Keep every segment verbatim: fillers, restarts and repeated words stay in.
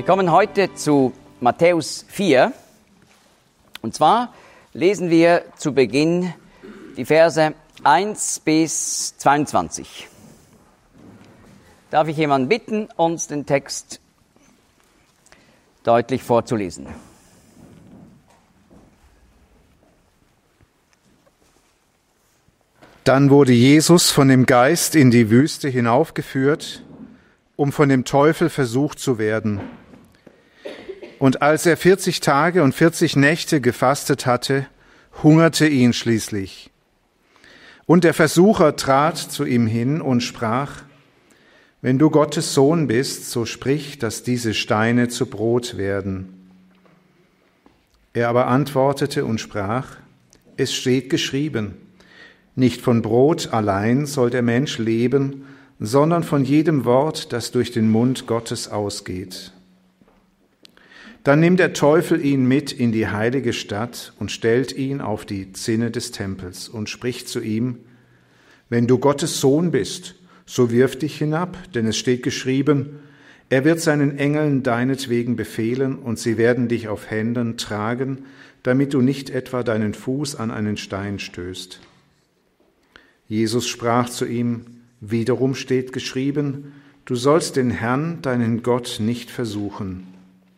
kommen heute zu Matthäus vier. Und zwar lesen wir zu Beginn die Verse eins bis zweiundzwanzig. Darf ich jemanden bitten, uns den Text deutlich vorzulesen? Dann wurde Jesus von dem Geist in die Wüste hinaufgeführt, um von dem Teufel versucht zu werden. Und als er vierzig Tage und vierzig Nächte gefastet hatte, hungerte ihn schließlich. Und der Versucher trat zu ihm hin und sprach: Wenn du Gottes Sohn bist, so sprich, dass diese Steine zu Brot werden. Er aber antwortete und sprach: Es steht geschrieben, nicht von Brot allein soll der Mensch leben, sondern von jedem Wort, das durch den Mund Gottes ausgeht. Dann nimmt der Teufel ihn mit in die heilige Stadt und stellt ihn auf die Zinne des Tempels und spricht zu ihm: Wenn du Gottes Sohn bist, so wirf dich hinab, denn es steht geschrieben, er wird seinen Engeln deinetwegen befehlen und sie werden dich auf Händen tragen, damit du nicht etwa deinen Fuß an einen Stein stößt. Jesus sprach zu ihm: Wiederum steht geschrieben, du sollst den Herrn, deinen Gott, nicht versuchen.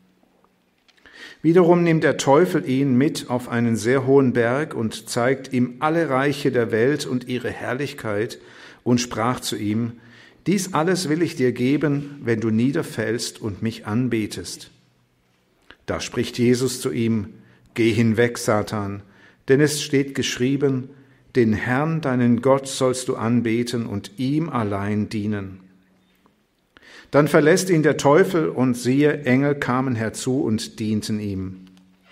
Wiederum nimmt der Teufel ihn mit auf einen sehr hohen Berg und zeigt ihm alle Reiche der Welt und ihre Herrlichkeit und sprach zu ihm: Dies alles will ich dir geben, wenn du niederfällst und mich anbetest. Da spricht Jesus zu ihm: Geh hinweg, Satan, denn es steht geschrieben, den Herrn, deinen Gott, sollst du anbeten und ihm allein dienen. Dann verlässt ihn der Teufel und siehe, Engel kamen herzu und dienten ihm.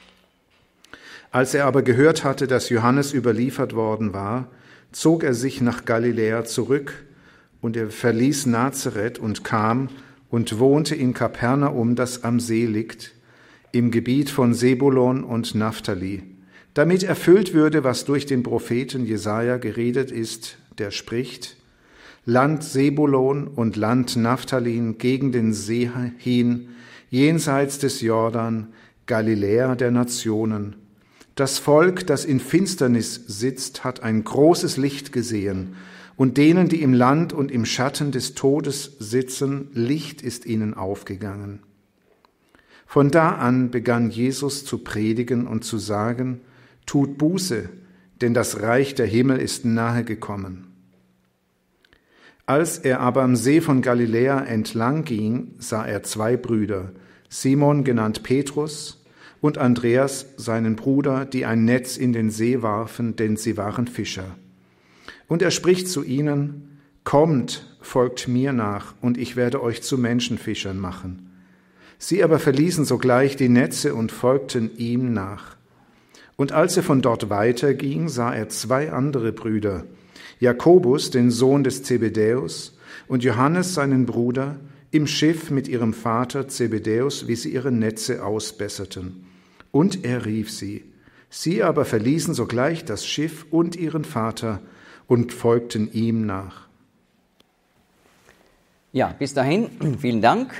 Als er aber gehört hatte, dass Johannes überliefert worden war, zog er sich nach Galiläa zurück und er verließ Nazareth und kam und wohnte in Kapernaum, das am See liegt, im Gebiet von Sebulon und Naphtali, damit erfüllt würde, was durch den Propheten Jesaja geredet ist, der spricht: Land Sebulon und Land Naphtali gegen den See hin, jenseits des Jordan, Galiläa der Nationen. Das Volk, das in Finsternis sitzt, hat ein großes Licht gesehen, und denen, die im Land und im Schatten des Todes sitzen, Licht ist ihnen aufgegangen. Von da an begann Jesus zu predigen und zu sagen: Tut Buße, denn das Reich der Himmel ist nahe gekommen. Als er aber am See von Galiläa entlang ging, sah er zwei Brüder, Simon genannt Petrus und Andreas, seinen Bruder, die ein Netz in den See warfen, denn sie waren Fischer. Und er spricht zu ihnen: Kommt, folgt mir nach, und ich werde euch zu Menschenfischern machen. Sie aber verließen sogleich die Netze und folgten ihm nach. Und als er von dort weiterging, sah er zwei andere Brüder, Jakobus, den Sohn des Zebedäus, und Johannes, seinen Bruder, im Schiff mit ihrem Vater Zebedäus, wie sie ihre Netze ausbesserten. Und er rief sie. Sie aber verließen sogleich das Schiff und ihren Vater und folgten ihm nach. Ja, bis dahin, vielen Dank.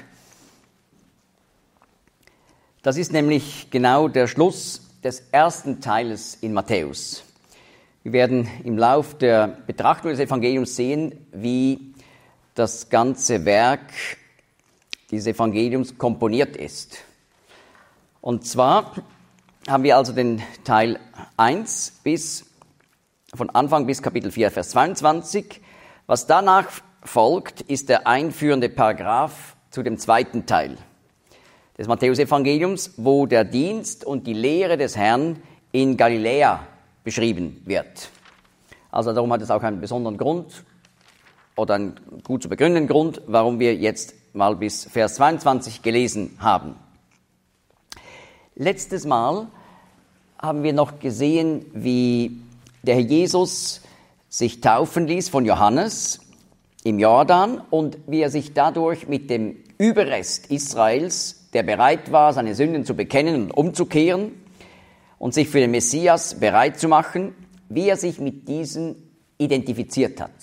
Das ist nämlich genau der Schluss des ersten Teiles in Matthäus. Wir werden im Lauf der Betrachtung des Evangeliums sehen, wie das ganze Werk dieses Evangeliums komponiert ist. Und zwar haben wir also den Teil eins bis, von Anfang bis Kapitel vier, Vers zweiundzwanzig. Was danach folgt, ist der einführende Paragraph zu dem zweiten Teil des Matthäus-Evangeliums, wo der Dienst und die Lehre des Herrn in Galiläa beschrieben wird. Also darum hat es auch einen besonderen Grund oder einen gut zu begründenden Grund, warum wir jetzt mal bis Vers zweiundzwanzig gelesen haben. Letztes Mal haben wir noch gesehen, wie der Herr Jesus sich taufen ließ von Johannes im Jordan und wie er sich dadurch mit dem Überrest Israels, der bereit war, seine Sünden zu bekennen und umzukehren und sich für den Messias bereit zu machen, wie er sich mit diesen identifiziert hat.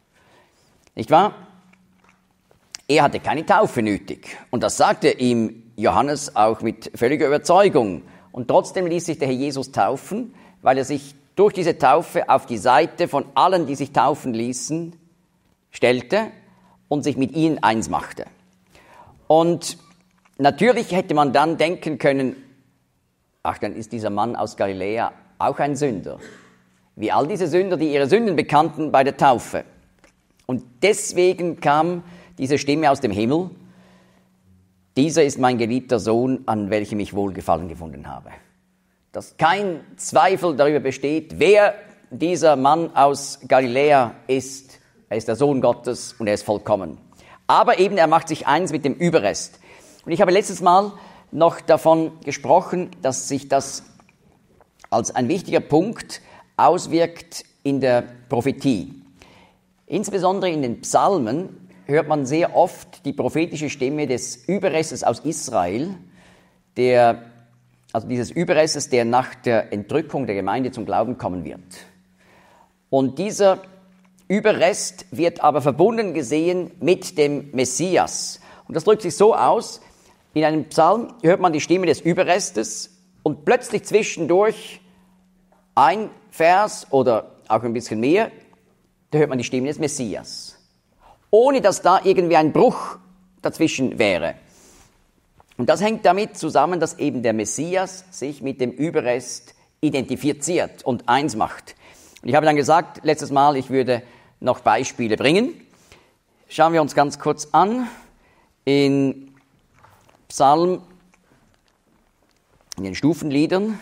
Nicht wahr? Er hatte keine Taufe nötig. Und das sagte ihm Johannes auch mit völliger Überzeugung. Und trotzdem ließ sich der Herr Jesus taufen, weil er sich durch diese Taufe auf die Seite von allen, die sich taufen ließen, stellte und sich mit ihnen eins machte. Und natürlich hätte man dann denken können, ach, dann ist dieser Mann aus Galiläa auch ein Sünder. Wie all diese Sünder, die ihre Sünden bekannten bei der Taufe. Und deswegen kam diese Stimme aus dem Himmel, dieser ist mein geliebter Sohn, an welchem ich Wohlgefallen gefunden habe. Dass kein Zweifel darüber besteht, wer dieser Mann aus Galiläa ist. Er ist der Sohn Gottes und er ist vollkommen. Aber eben, er macht sich eins mit dem Überrest. Und ich habe letztes Mal noch davon gesprochen, dass sich das als ein wichtiger Punkt auswirkt in der Prophetie. Insbesondere in den Psalmen hört man sehr oft die prophetische Stimme des Überrestes aus Israel, der, also dieses Überrestes, der nach der Entrückung der Gemeinde zum Glauben kommen wird. Und dieser Überrest wird aber verbunden gesehen mit dem Messias. Und das drückt sich so aus, in einem Psalm hört man die Stimme des Überrestes und plötzlich zwischendurch ein Vers oder auch ein bisschen mehr, da hört man die Stimme des Messias. Ohne dass da irgendwie ein Bruch dazwischen wäre. Und das hängt damit zusammen, dass eben der Messias sich mit dem Überrest identifiziert und eins macht. Und ich habe dann gesagt, letztes Mal, ich würde noch Beispiele bringen. Schauen wir uns ganz kurz an. In Psalm, in den Stufenliedern,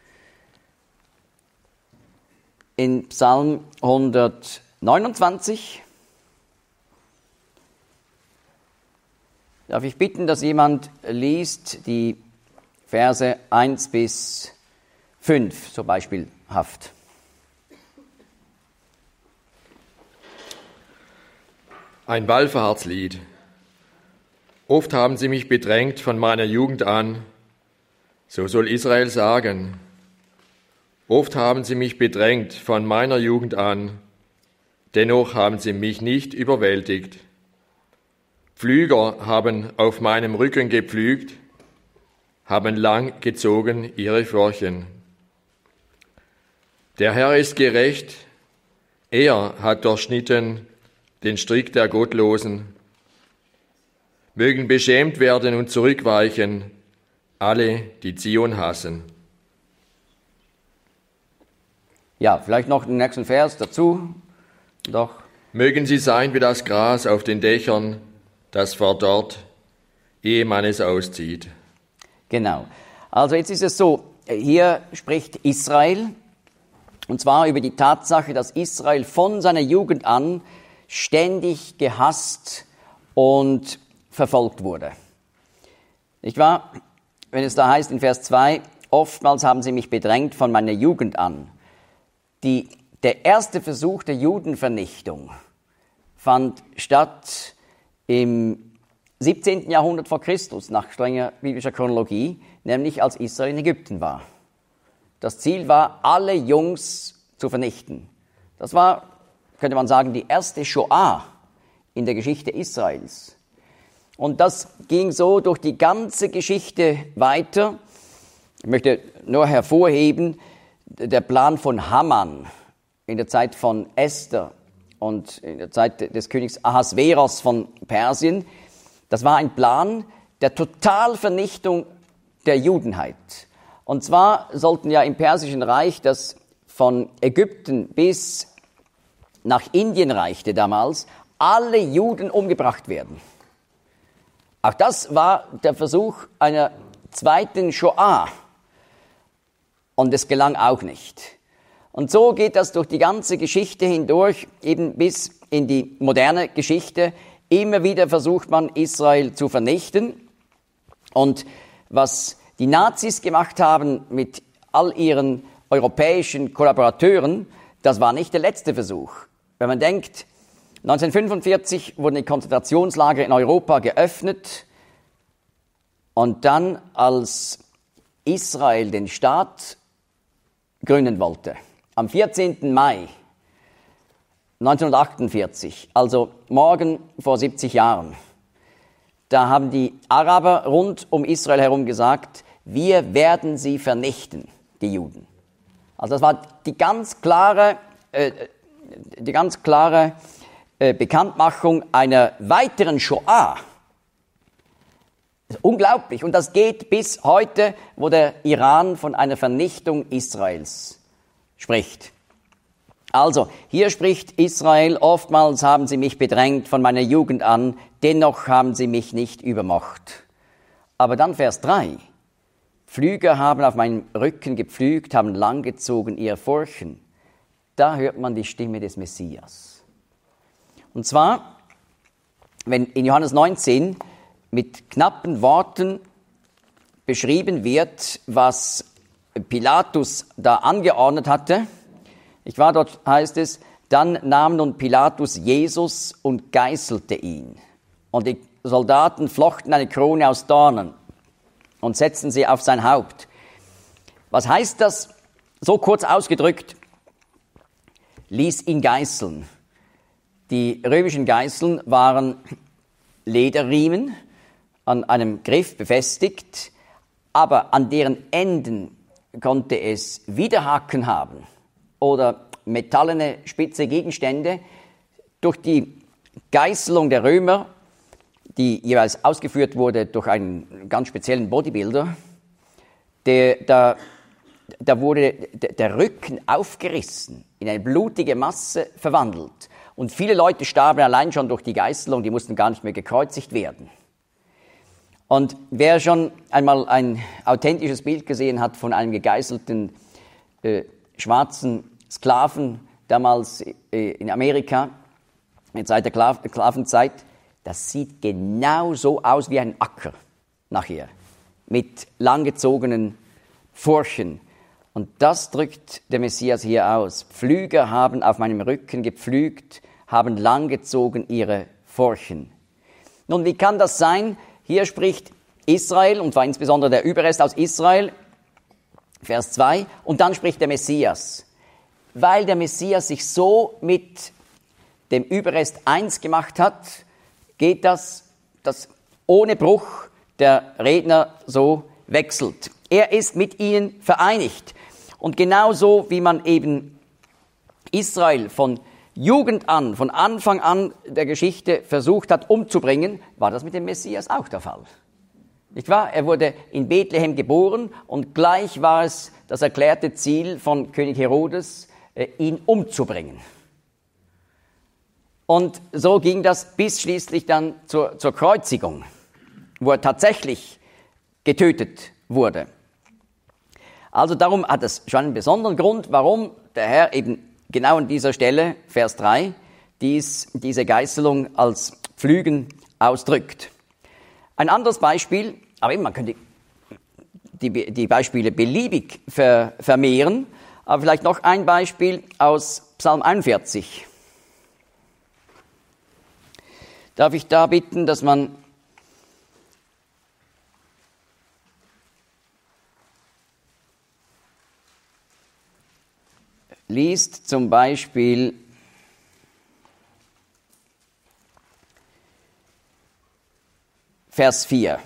in Psalm hundertneunundzwanzig, darf ich bitten, dass jemand liest die Verse eins bis fünf, so beispielhaft. Ein Wallfahrtslied. Oft haben sie mich bedrängt von meiner Jugend an, so soll Israel sagen. Oft haben sie mich bedrängt von meiner Jugend an, dennoch haben sie mich nicht überwältigt. Pflüger haben auf meinem Rücken gepflügt, haben lang gezogen ihre Furchen. Der Herr ist gerecht, er hat durchschnitten den Strick der Gottlosen. Mögen beschämt werden und zurückweichen alle, die Zion hassen. Ja, vielleicht noch den nächsten Vers dazu. Doch. Mögen sie sein wie das Gras auf den Dächern, das verdorrt, ehe man es auszieht. Genau. Also jetzt ist es so, hier spricht Israel, und zwar über die Tatsache, dass Israel von seiner Jugend an ständig gehasst und verfolgt wurde. Nicht wahr? Wenn es da heißt in Vers zwei, oftmals haben sie mich bedrängt von meiner Jugend an. Die, der erste Versuch der Judenvernichtung fand statt im siebzehnten Jahrhundert vor Christus, nach strenger biblischer Chronologie, nämlich als Israel in Ägypten war. Das Ziel war, alle Jungs zu vernichten. Das war, könnte man sagen, die erste Shoah in der Geschichte Israels. Und das ging so durch die ganze Geschichte weiter. Ich möchte nur hervorheben, der Plan von Haman in der Zeit von Esther und in der Zeit des Königs Ahasveros von Persien, das war ein Plan der Totalvernichtung der Judenheit. Und zwar sollten ja im Persischen Reich, das von Ägypten bis nach Indien reichte damals, alle Juden umgebracht werden. Auch das war der Versuch einer zweiten Shoah. Und es gelang auch nicht. Und so geht das durch die ganze Geschichte hindurch, eben bis in die moderne Geschichte. Immer wieder versucht man, Israel zu vernichten. Und was die Nazis gemacht haben mit all ihren europäischen Kollaborateuren, das war nicht der letzte Versuch. Wenn man denkt, neunzehnhundertfünfundvierzig wurden die Konzentrationslager in Europa geöffnet und dann, als Israel den Staat gründen wollte, am vierzehnten Mai neunzehnhundertachtundvierzig, also morgen vor siebzig Jahren, da haben die Araber rund um Israel herum gesagt, wir werden sie vernichten, die Juden. Also das war die ganz klare, äh, die ganz klare äh, Bekanntmachung einer weiteren Shoah. Das ist unglaublich. Und das geht bis heute, wo der Iran von einer Vernichtung Israels spricht. Also, hier spricht Israel, oftmals haben sie mich bedrängt von meiner Jugend an, dennoch haben sie mich nicht übermacht. Aber dann Vers drei. Pflüger haben auf meinem Rücken gepflügt, haben langgezogen ihre Furchen. Da hört man die Stimme des Messias. Und zwar, wenn in Johannes neunzehn mit knappen Worten beschrieben wird, was Pilatus da angeordnet hatte. Ich war dort, heißt es, dann nahm nun Pilatus Jesus und geißelte ihn. Und die Soldaten flochten eine Krone aus Dornen und setzten sie auf sein Haupt. Was heißt das? So kurz ausgedrückt, ließ ihn geißeln. Die römischen Geißeln waren Lederriemen, an einem Griff befestigt, aber an deren Enden konnte es Widerhaken haben oder metallene, spitze Gegenstände. Durch die Geißelung der Römer, die jeweils ausgeführt wurde durch einen ganz speziellen Bodybuilder, der, da, da wurde der Rücken aufgerissen, in eine blutige Masse verwandelt. Und viele Leute starben allein schon durch die Geißelung, die mussten gar nicht mehr gekreuzigt werden. Und wer schon einmal ein authentisches Bild gesehen hat von einem gegeißelten äh, schwarzen Sklaven, damals äh, in Amerika, in Zeit der Kla- Sklavenzeit, das sieht genau so aus wie ein Acker nachher, mit langgezogenen Furchen. Und das drückt der Messias hier aus. Pflüger haben auf meinem Rücken gepflügt, haben langgezogen ihre Furchen. Nun, wie kann das sein? Hier spricht Israel, und zwar insbesondere der Überrest aus Israel, Vers zwei, und dann spricht der Messias. Weil der Messias sich so mit dem Überrest eins gemacht hat, geht das, das ohne Bruch der Redner so wechselt. Er ist mit ihnen vereinigt. Und genauso wie man eben Israel von Jugend an, von Anfang an der Geschichte versucht hat umzubringen, war das mit dem Messias auch der Fall. Nicht wahr? Er wurde in Bethlehem geboren und gleich war es das erklärte Ziel von König Herodes, ihn umzubringen. Und so ging das bis schließlich dann zur, zur Kreuzigung, wo er tatsächlich getötet wurde. Also darum hat es schon einen besonderen Grund, warum der Herr eben genau an dieser Stelle, Vers drei, dies, diese Geißelung als Pflügen ausdrückt. Ein anderes Beispiel, aber eben, man könnte die, die Beispiele beliebig ver, vermehren, aber vielleicht noch ein Beispiel aus Psalm einundvierzig. Darf ich da bitten, dass man liest zum Beispiel Vers vier.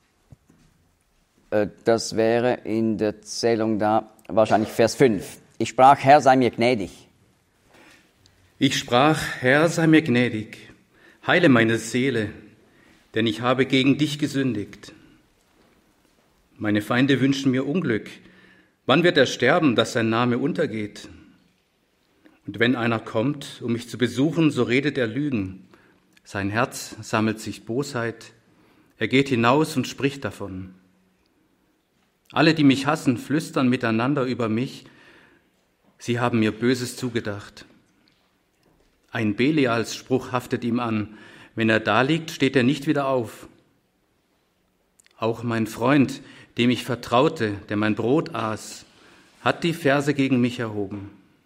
Das wäre in der Zählung da wahrscheinlich Vers fünf. Ich sprach, Herr, sei mir gnädig. Ich sprach, Herr, sei mir gnädig, heile meine Seele, denn ich habe gegen dich gesündigt. Meine Feinde wünschen mir Unglück. Wann wird er sterben, dass sein Name untergeht? Und wenn einer kommt, um mich zu besuchen, so redet er Lügen. Sein Herz sammelt sich Bosheit. Er geht hinaus und spricht davon. Alle, die mich hassen, flüstern miteinander über mich. Sie haben mir Böses zugedacht. Ein Belials Spruch haftet ihm an. Wenn er da liegt, steht er nicht wieder auf. Auch mein Freund, dem ich vertraute, der mein Brot aß, hat die Verse gegen mich erhoben.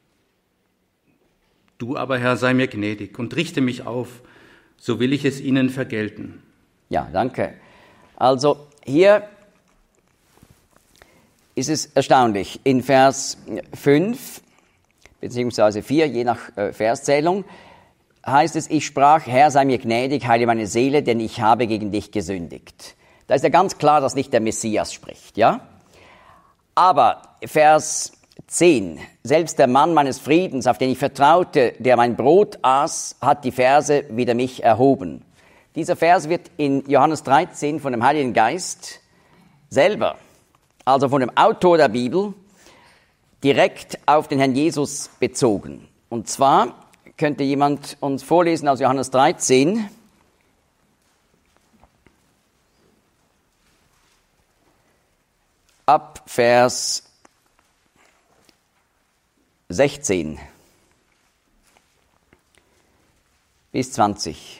Du aber, Herr, sei mir gnädig und richte mich auf, so will ich es ihnen vergelten. Ja, danke. Also hier ist es erstaunlich. In Vers fünf beziehungsweise vier, je nach äh, Verszählung, heißt es, ich sprach, Herr, sei mir gnädig, heile meine Seele, denn ich habe gegen dich gesündigt. Da ist ja ganz klar, dass nicht der Messias spricht, ja? Aber Vers zehn, selbst der Mann meines Friedens, auf den ich vertraute, der mein Brot aß, hat die Verse wider mich erhoben. Dieser Vers wird in Johannes dreizehn von dem Heiligen Geist selber, also von dem Autor der Bibel, direkt auf den Herrn Jesus bezogen. Und zwar könnte jemand uns vorlesen aus Johannes dreizehn, ab Vers sechzehn bis zwanzig.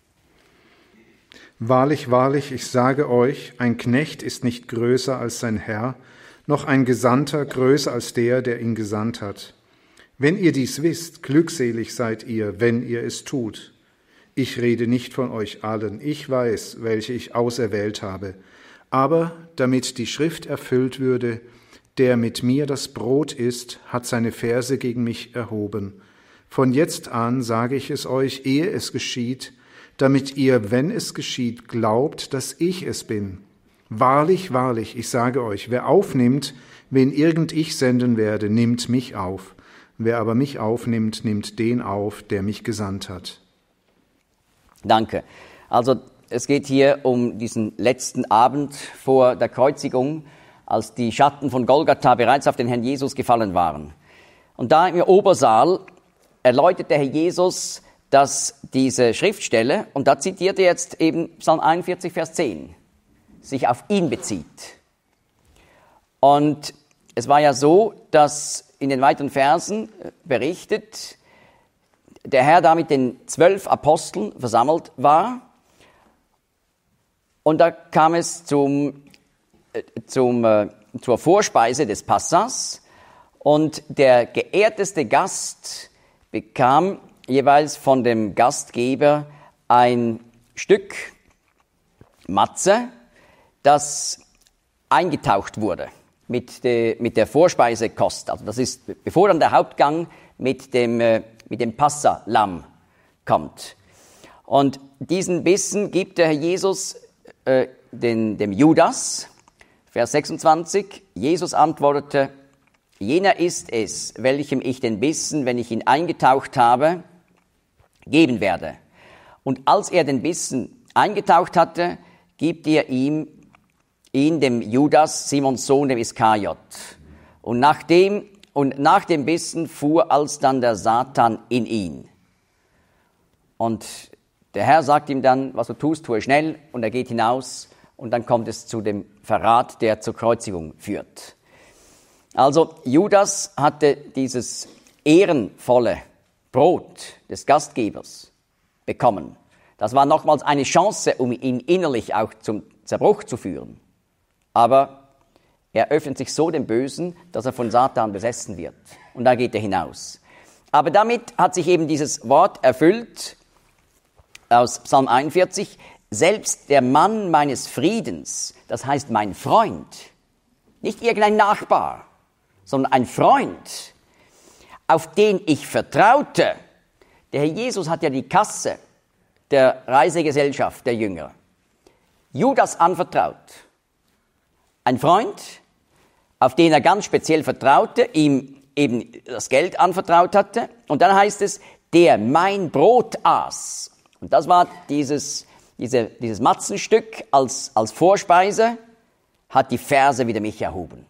Wahrlich, wahrlich, ich sage euch, ein Knecht ist nicht größer als sein Herr, noch ein Gesandter größer als der, der ihn gesandt hat. Wenn ihr dies wisst, glückselig seid ihr, wenn ihr es tut. Ich rede nicht von euch allen, ich weiß, welche ich auserwählt habe. Aber damit die Schrift erfüllt würde, der mit mir das Brot isst, hat seine Verse gegen mich erhoben. Von jetzt an sage ich es euch, ehe es geschieht, damit ihr, wenn es geschieht, glaubt, dass ich es bin. Wahrlich, wahrlich, ich sage euch, wer aufnimmt, wen irgend ich senden werde, nimmt mich auf. Wer aber mich aufnimmt, nimmt den auf, der mich gesandt hat. Danke. Also es geht hier um diesen letzten Abend vor der Kreuzigung, als die Schatten von Golgatha bereits auf den Herrn Jesus gefallen waren. Und da im Obersaal erläutert der Herr Jesus, dass diese Schriftstelle, und da zitiert er jetzt eben Psalm einundvierzig, Vers zehn, sich auf ihn bezieht. Und es war ja so, dass in den weiteren Versen berichtet, der Herr da mit den zwölf Aposteln versammelt war. Und da kam es zum, äh, zum, äh, zur Vorspeise des Passas. Und der geehrteste Gast bekam jeweils von dem Gastgeber ein Stück Matze, das eingetaucht wurde mit, de, mit der Vorspeisekost. Also das ist, bevor dann der Hauptgang mit dem, äh, mit dem Passalamm kommt. Und diesen Bissen gibt der Herr Jesus äh, den, dem Judas, Vers sechsundzwanzig. Jesus antwortete, jener ist es, welchem ich den Bissen, wenn ich ihn eingetaucht habe, geben werde. Und als er den Bissen eingetaucht hatte, gibt er ihm, ihn dem Judas, Simons Sohn, dem Iskariot. Und nach dem, und nach dem Bissen fuhr alsdann der Satan in ihn. Und der Herr sagt ihm dann, was du tust, tue schnell, und er geht hinaus, und dann kommt es zu dem Verrat, der zur Kreuzigung führt. Also Judas hatte dieses ehrenvolle Brot des Gastgebers bekommen. Das war nochmals eine Chance, um ihn innerlich auch zum Zerbruch zu führen. Aber er öffnet sich so dem Bösen, dass er von Satan besessen wird. Und da geht er hinaus. Aber damit hat sich eben dieses Wort erfüllt aus Psalm einundvierzig. Selbst der Mann meines Friedens, das heißt mein Freund, nicht irgendein Nachbar, sondern ein Freund, auf den ich vertraute. Der Herr Jesus hat ja die Kasse der Reisegesellschaft der Jünger Judas anvertraut. Ein Freund, auf den er ganz speziell vertraute, ihm eben das Geld anvertraut hatte. Und dann heißt es, der mein Brot aß. Und das war dieses, diese, dieses Matzenstück als, als Vorspeise, hat die Verse wider mich erhoben.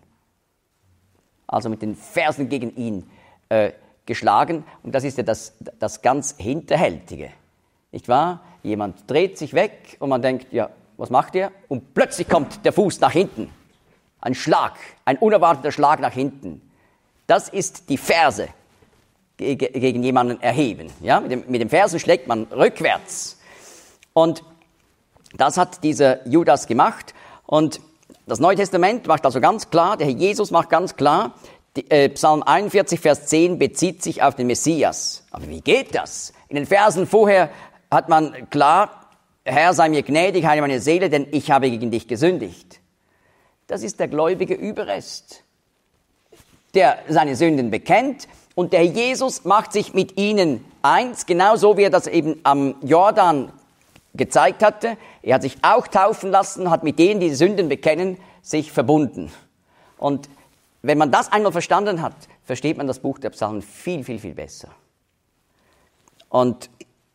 Also mit den Versen gegen ihn äh, geschlagen. Und das ist ja das, das ganz Hinterhältige. Nicht wahr? Jemand dreht sich weg und man denkt, ja, was macht er? Und plötzlich kommt der Fuß nach hinten. Ein Schlag, ein unerwarteter Schlag nach hinten. Das ist die Ferse ge- gegen jemanden erheben. Ja? Mit dem, mit dem Fersen schlägt man rückwärts. Und das hat dieser Judas gemacht. Und das Neue Testament macht also ganz klar, der Herr Jesus macht ganz klar, die, äh, Psalm einundvierzig, Vers zehn bezieht sich auf den Messias. Aber wie geht das? In den Versen vorher hat man klar, Herr, sei mir gnädig, heile meine Seele, denn ich habe gegen dich gesündigt. Das ist der gläubige Überrest, der seine Sünden bekennt, und der Jesus macht sich mit ihnen eins, genauso wie er das eben am Jordan gezeigt hatte. Er hat sich auch taufen lassen, hat mit denen, die Sünden bekennen, sich verbunden. Und wenn man das einmal verstanden hat, versteht man das Buch der Psalmen viel, viel, viel besser. Und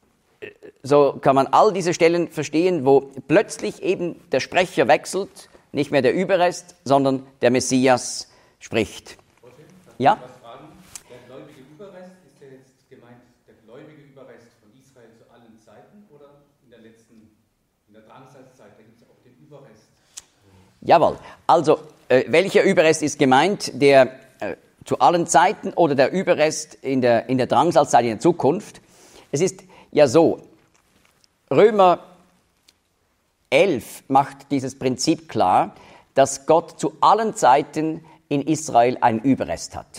so kann man all diese Stellen verstehen, wo plötzlich eben der Sprecher wechselt, nicht mehr der Überrest, sondern der Messias spricht. Ja? Der gläubige Überrest, ist ja jetzt gemeint, der gläubige Überrest von Israel zu allen Zeiten oder in der letzten, in der Drangsalzzeit, da gibt es auch den Überrest? Jawohl. Also, äh, welcher Überrest ist gemeint? Der äh, zu allen Zeiten oder der Überrest in der, in der Drangsalzzeit in der Zukunft? Es ist ja so, Römer elf macht dieses Prinzip klar, dass Gott zu allen Zeiten in Israel einen Überrest hat.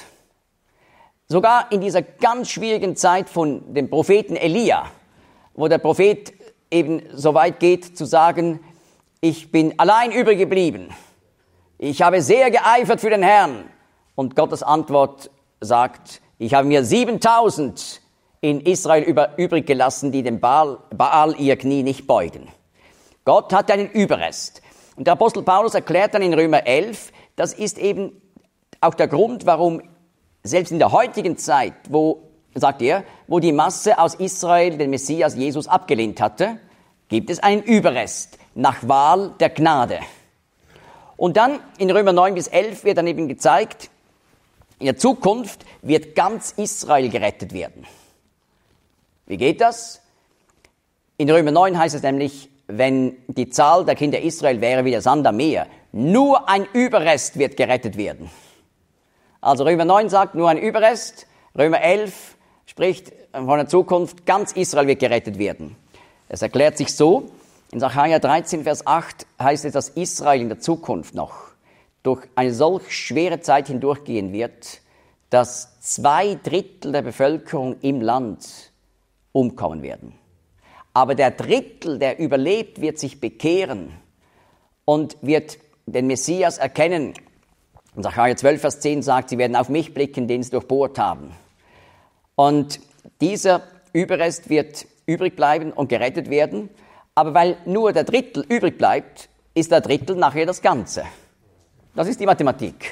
Sogar in dieser ganz schwierigen Zeit von dem Propheten Elia, wo der Prophet eben so weit geht zu sagen, ich bin allein übrig geblieben. Ich habe sehr geeifert für den Herrn. Und Gottes Antwort sagt, ich habe mir siebentausend in Israel über, übrig gelassen, die dem Baal, Baal ihr Knie nicht beugen. Gott hat einen Überrest. Und der Apostel Paulus erklärt dann in Römer elf, das ist eben auch der Grund, warum selbst in der heutigen Zeit, wo, sagt er, wo die Masse aus Israel den Messias Jesus abgelehnt hatte, gibt es einen Überrest nach Wahl der Gnade. Und dann in Römer neun bis elf wird dann eben gezeigt, in der Zukunft wird ganz Israel gerettet werden. Wie geht das? In Römer neun heißt es nämlich, wenn die Zahl der Kinder Israel wäre wie der Sand am Meer, nur ein Überrest wird gerettet werden. Also Römer neun sagt, nur ein Überrest. Römer elf spricht von der Zukunft, ganz Israel wird gerettet werden. Es erklärt sich so, in Sacharja dreizehn, Vers acht heißt es, dass Israel in der Zukunft noch durch eine solch schwere Zeit hindurchgehen wird, dass zwei Drittel der Bevölkerung im Land umkommen werden. Aber der Drittel, der überlebt, wird sich bekehren und wird den Messias erkennen. In Sacharja zwölf, Vers zehn sagt, sie werden auf mich blicken, den sie durchbohrt haben. Und dieser Überrest wird übrig bleiben und gerettet werden. Aber weil nur der Drittel übrig bleibt, ist der Drittel nachher das Ganze. Das ist die Mathematik.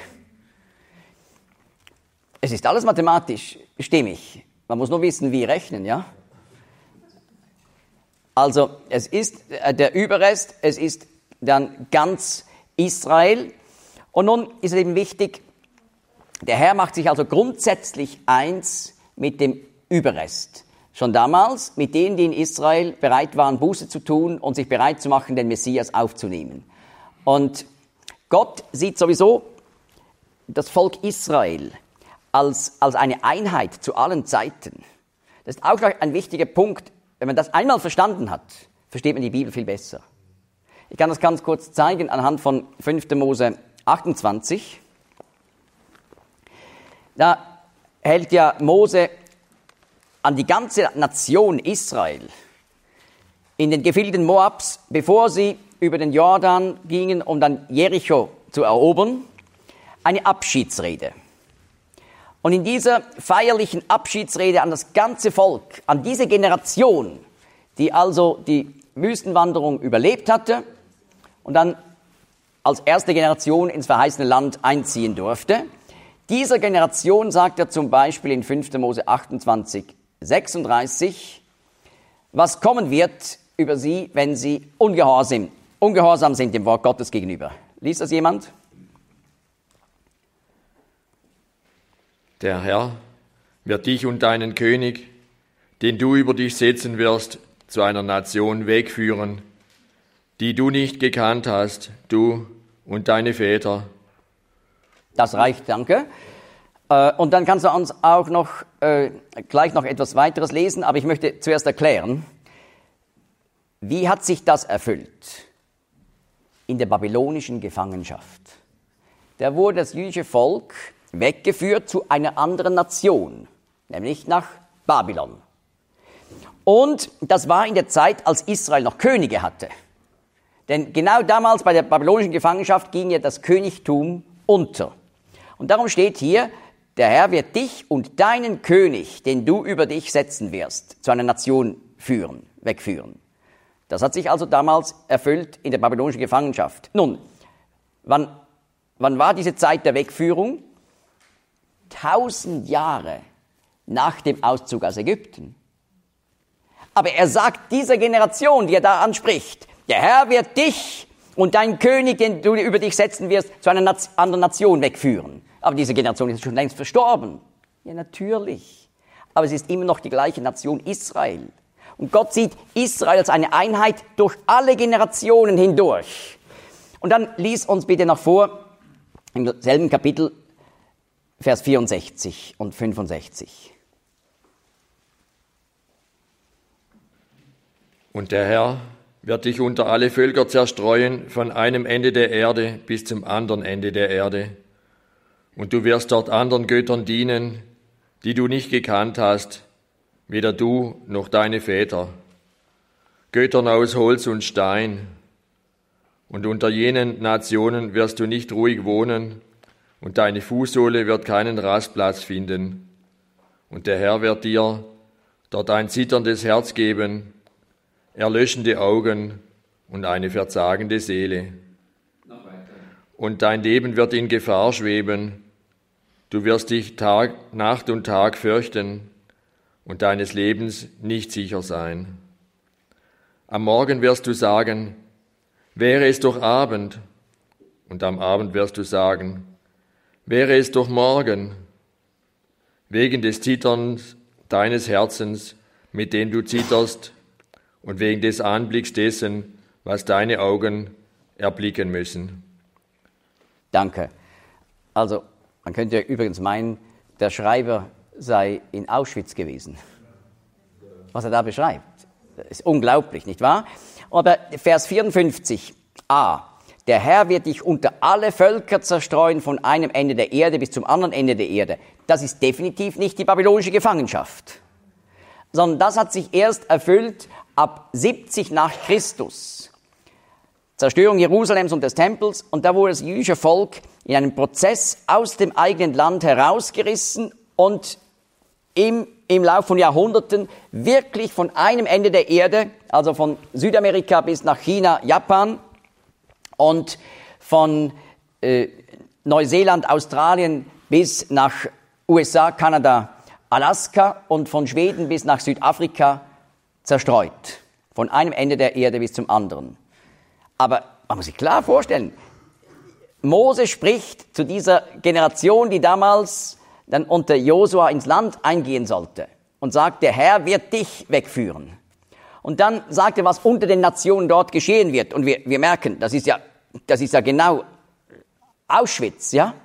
Es ist alles mathematisch stimmig. Man muss nur wissen, wie rechnen, ja? Also, es ist der Überrest, es ist dann ganz Israel. Und nun ist es eben wichtig, der Herr macht sich also grundsätzlich eins mit dem Überrest. Schon damals mit denen, die in Israel bereit waren, Buße zu tun und sich bereit zu machen, den Messias aufzunehmen. Und Gott sieht sowieso das Volk Israel als, als eine Einheit zu allen Zeiten. Das ist auch ein wichtiger Punkt. Wenn man das einmal verstanden hat, versteht man die Bibel viel besser. Ich kann das ganz kurz zeigen anhand von fünfter Mose achtundzwanzig. Da hält ja Mose an die ganze Nation Israel in den Gefilden Moabs, bevor sie über den Jordan gingen, um dann Jericho zu erobern, eine Abschiedsrede. Und in dieser feierlichen Abschiedsrede an das ganze Volk, an diese Generation, die also die Wüstenwanderung überlebt hatte und dann als erste Generation ins verheißene Land einziehen durfte, dieser Generation sagt er zum Beispiel in fünfter Mose achtundzwanzig, sechsunddreißig, was kommen wird über sie, wenn sie ungehorsam, ungehorsam sind dem Wort Gottes gegenüber. Liest das jemand? Der Herr wird dich und deinen König, den du über dich setzen wirst, zu einer Nation wegführen, die du nicht gekannt hast, du und deine Väter. Das reicht, danke. Und dann kannst du uns auch noch äh, gleich noch etwas weiteres lesen, aber ich möchte zuerst erklären, wie hat sich das erfüllt in der babylonischen Gefangenschaft? Da wurde das jüdische Volk weggeführt zu einer anderen Nation, nämlich nach Babylon. Und das war in der Zeit, als Israel noch Könige hatte. Denn genau damals bei der babylonischen Gefangenschaft ging ja das Königtum unter. Und darum steht hier, der Herr wird dich und deinen König, den du über dich setzen wirst, zu einer Nation führen, wegführen. Das hat sich also damals erfüllt in der babylonischen Gefangenschaft. Nun, wann, wann war diese Zeit der Wegführung? Tausend Jahre nach dem Auszug aus Ägypten. Aber er sagt dieser Generation, die er da anspricht, der Herr wird dich und deinen König, den du über dich setzen wirst, zu einer anderen Nation wegführen. Aber diese Generation ist schon längst verstorben. Ja, natürlich. Aber es ist immer noch die gleiche Nation Israel. Und Gott sieht Israel als eine Einheit durch alle Generationen hindurch. Und dann lies uns bitte noch vor, im selben Kapitel, Vers vierundsechzig und fünfundsechzig. Und der Herr wird dich unter alle Völker zerstreuen, von einem Ende der Erde bis zum anderen Ende der Erde. Und du wirst dort anderen Göttern dienen, die du nicht gekannt hast, weder du noch deine Väter, Göttern aus Holz und Stein. Und unter jenen Nationen wirst du nicht ruhig wohnen, und deine Fußsohle wird keinen Rastplatz finden. Und der Herr wird dir dort ein zitterndes Herz geben, erlöschende Augen und eine verzagende Seele. Und dein Leben wird in Gefahr schweben. Du wirst dich Tag, Nacht und Tag fürchten und deines Lebens nicht sicher sein. Am Morgen wirst du sagen, wäre es doch Abend. Und am Abend wirst du sagen, wäre es doch morgen. Wegen des Zitterns deines Herzens, mit dem du zitterst, und wegen des Anblicks dessen, was deine Augen erblicken müssen. Danke. Also, man könnte übrigens meinen, der Schreiber sei in Auschwitz gewesen. Was er da beschreibt, ist unglaublich, nicht wahr? Aber Vers vierundfünfzig a. Der Herr wird dich unter alle Völker zerstreuen, von einem Ende der Erde bis zum anderen Ende der Erde. Das ist definitiv nicht die babylonische Gefangenschaft, sondern das hat sich erst erfüllt ab siebzig nach Christus. Zerstörung Jerusalems und des Tempels, und da wurde das jüdische Volk in einem Prozess aus dem eigenen Land herausgerissen und im, im Lauf von Jahrhunderten wirklich von einem Ende der Erde, also von Südamerika bis nach China, Japan und von äh, Neuseeland, Australien bis nach U S A, Kanada, Alaska und von Schweden bis nach Südafrika zerstreut. Von einem Ende der Erde bis zum anderen. Aber man muss sich klar vorstellen, Mose spricht zu dieser Generation, die damals dann unter Josua ins Land eingehen sollte und sagt, der Herr wird dich wegführen. Und dann sagt er, was unter den Nationen dort geschehen wird. Und wir, wir merken, das ist ja, das ist ja genau Auschwitz, ja?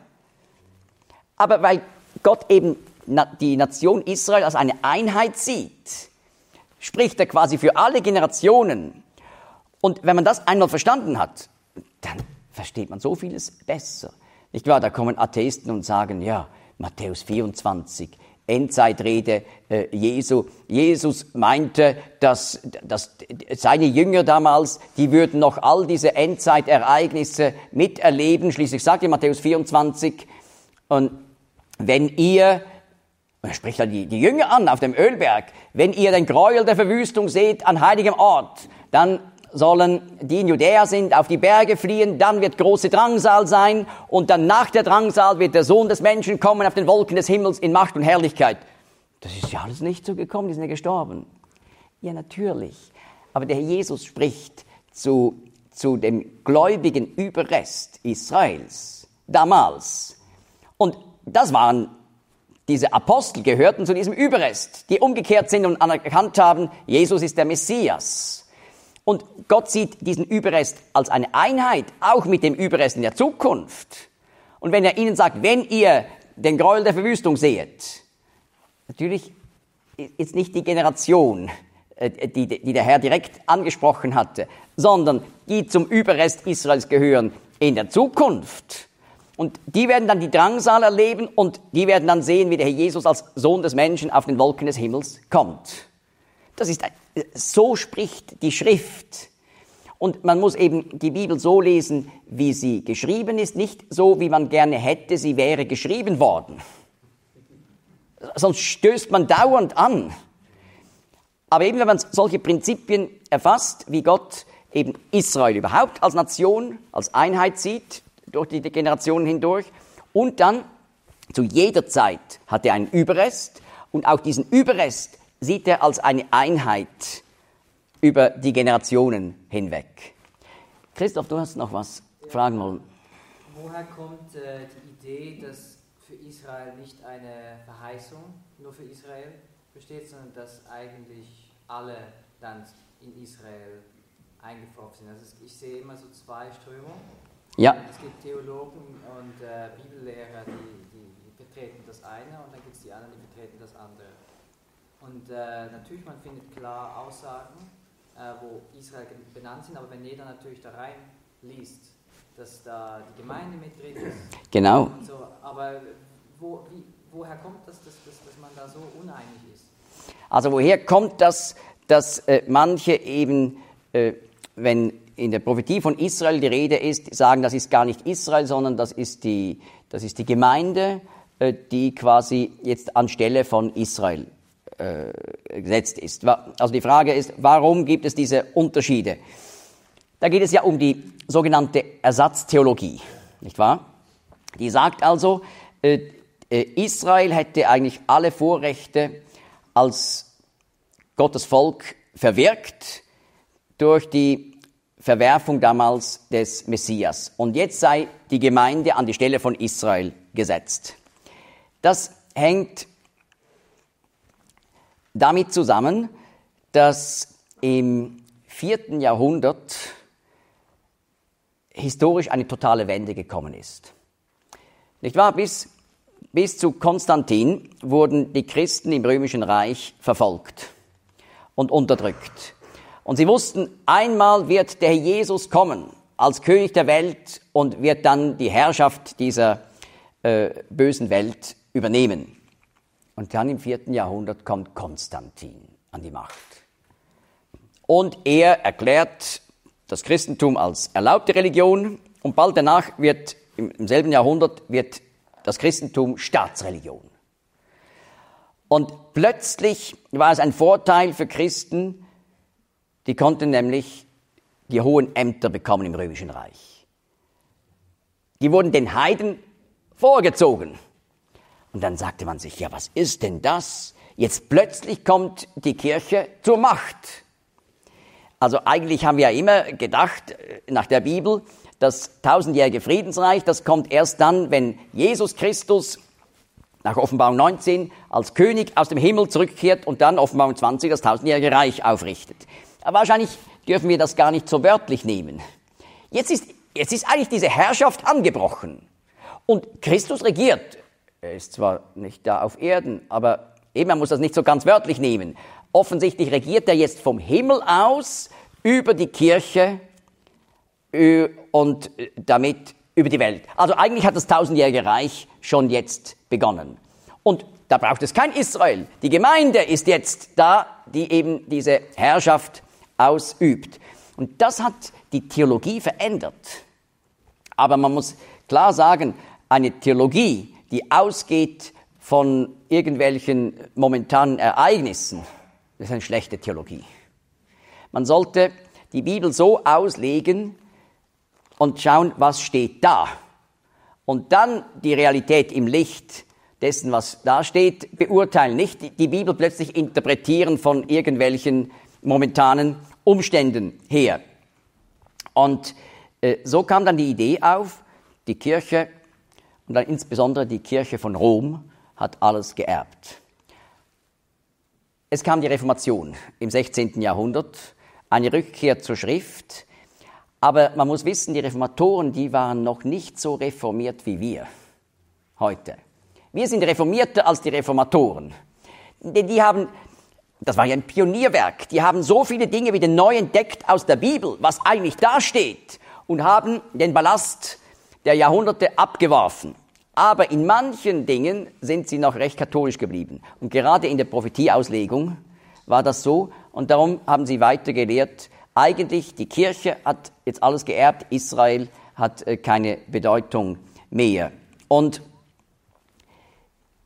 Aber weil Gott eben die Nation Israel als eine Einheit sieht, spricht er quasi für alle Generationen. Und wenn man das einmal verstanden hat, dann versteht man so vieles besser. Nicht wahr? Da kommen Atheisten und sagen, ja, Matthäus vierundzwanzig, Endzeitrede äh, Jesu. Jesus meinte, dass, dass seine Jünger damals, die würden noch all diese Endzeitereignisse miterleben. Schließlich sagt er Matthäus vierundzwanzig, und wenn ihr, er spricht dann die, die Jünger an auf dem Ölberg, wenn ihr den Gräuel der Verwüstung seht an heiligem Ort, dann sollen die in Judäa sind, auf die Berge fliehen, dann wird große Drangsal sein und dann nach der Drangsal wird der Sohn des Menschen kommen auf den Wolken des Himmels in Macht und Herrlichkeit. Das ist ja alles nicht so gekommen, die sind ja gestorben. Ja, natürlich. Aber der Herr Jesus spricht zu, zu dem gläubigen Überrest Israels damals. Und das waren, diese Apostel gehörten zu diesem Überrest, die umgekehrt sind und anerkannt haben, Jesus ist der Messias. Und Gott sieht diesen Überrest als eine Einheit, auch mit dem Überrest in der Zukunft. Und wenn er ihnen sagt, wenn ihr den Gräuel der Verwüstung seht, natürlich ist nicht die Generation, die, die der Herr direkt angesprochen hatte, sondern die zum Überrest Israels gehören in der Zukunft. Und die werden dann die Drangsal erleben und die werden dann sehen, wie der Herr Jesus als Sohn des Menschen auf den Wolken des Himmels kommt. Das ist ein, so spricht die Schrift. Und man muss eben die Bibel so lesen, wie sie geschrieben ist, nicht so, wie man gerne hätte, sie wäre geschrieben worden. Sonst stößt man dauernd an. Aber eben, wenn man solche Prinzipien erfasst, wie Gott eben Israel überhaupt als Nation, als Einheit sieht, durch die Generationen hindurch, und dann zu jeder Zeit hat er einen Überrest, und auch diesen Überrest sieht er als eine Einheit über die Generationen hinweg. Christoph, du hast noch was fragen wollen. Woher kommt äh, die Idee, dass für Israel nicht eine Verheißung nur für Israel besteht, sondern dass eigentlich alle dann in Israel eingepfropft sind? Also ich sehe immer so zwei Strömungen. Ja. Es gibt Theologen und äh, Bibellehrer, die, die, die vertreten das eine, und dann gibt es die anderen, die vertreten das andere. Und äh, natürlich, man findet klar Aussagen, äh, wo Israel benannt sind, aber wenn jeder natürlich da rein liest, dass da die Gemeinde mit drin ist. Genau. Und so, aber wo, wie, woher kommt das, dass, dass, dass man da so uneinig ist? Also woher kommt das, dass äh, manche eben, äh, wenn in der Prophetie von Israel die Rede ist, sagen, das ist gar nicht Israel, sondern das ist die, das ist die Gemeinde, äh, die quasi jetzt anstelle von Israel äh, gesetzt ist. Also die Frage ist, warum gibt es diese Unterschiede? Da geht es ja um die sogenannte Ersatztheologie, nicht wahr? Die sagt also, äh, äh, Israel hätte eigentlich alle Vorrechte als Gottes Volk verwirkt durch die Verwerfung damals des Messias. Und jetzt sei die Gemeinde an die Stelle von Israel gesetzt. Das hängt damit zusammen, dass im vierten Jahrhundert historisch eine totale Wende gekommen ist. Nicht wahr? Bis, bis zu Konstantin wurden die Christen im Römischen Reich verfolgt und unterdrückt. Und sie wussten, einmal wird der Herr Jesus kommen als König der Welt und wird dann die Herrschaft dieser äh, bösen Welt übernehmen. Und dann im vierten Jahrhundert kommt Konstantin an die Macht. Und er erklärt das Christentum als erlaubte Religion, und bald danach wird, im, im selben Jahrhundert, wird das Christentum Staatsreligion. Und plötzlich war es ein Vorteil für Christen, die konnten nämlich die hohen Ämter bekommen im Römischen Reich. Die wurden den Heiden vorgezogen. Und dann sagte man sich, ja, was ist denn das? Jetzt plötzlich kommt die Kirche zur Macht. Also eigentlich haben wir ja immer gedacht, nach der Bibel, das tausendjährige Friedensreich, das kommt erst dann, wenn Jesus Christus nach Offenbarung neunzehn als König aus dem Himmel zurückkehrt und dann Offenbarung zwanzig das tausendjährige Reich aufrichtet. Aber wahrscheinlich dürfen wir das gar nicht so wörtlich nehmen. Jetzt ist, jetzt ist eigentlich diese Herrschaft angebrochen. Und Christus regiert. Er ist zwar nicht da auf Erden, aber eben, man muss das nicht so ganz wörtlich nehmen. Offensichtlich regiert er jetzt vom Himmel aus über die Kirche und damit über die Welt. Also eigentlich hat das tausendjährige Reich schon jetzt begonnen. Und da braucht es kein Israel. Die Gemeinde ist jetzt da, die eben diese Herrschaft ausübt. Und das hat die Theologie verändert. Aber man muss klar sagen, eine Theologie, die ausgeht von irgendwelchen momentanen Ereignissen, das ist eine schlechte Theologie. Man sollte die Bibel so auslegen und schauen, was steht da. Und dann die Realität im Licht dessen, was da steht, beurteilen. Nicht die Bibel plötzlich interpretieren von irgendwelchen momentanen Umständen her. Und äh, so kam dann die Idee auf, die Kirche, und dann insbesondere die Kirche von Rom, hat alles geerbt. Es kam die Reformation im sechzehnten Jahrhundert, eine Rückkehr zur Schrift. Aber man muss wissen, die Reformatoren, die waren noch nicht so reformiert wie wir heute. Wir sind reformierter als die Reformatoren. Denn die haben, das war ja ein Pionierwerk, die haben so viele Dinge wieder neu entdeckt aus der Bibel, was eigentlich da steht, und haben den Ballast der Jahrhunderte abgeworfen. Aber in manchen Dingen sind sie noch recht katholisch geblieben. Und gerade in der Prophetieauslegung war das so. Und darum haben sie weiter gelehrt, eigentlich die Kirche hat jetzt alles geerbt, Israel hat äh, keine Bedeutung mehr. Und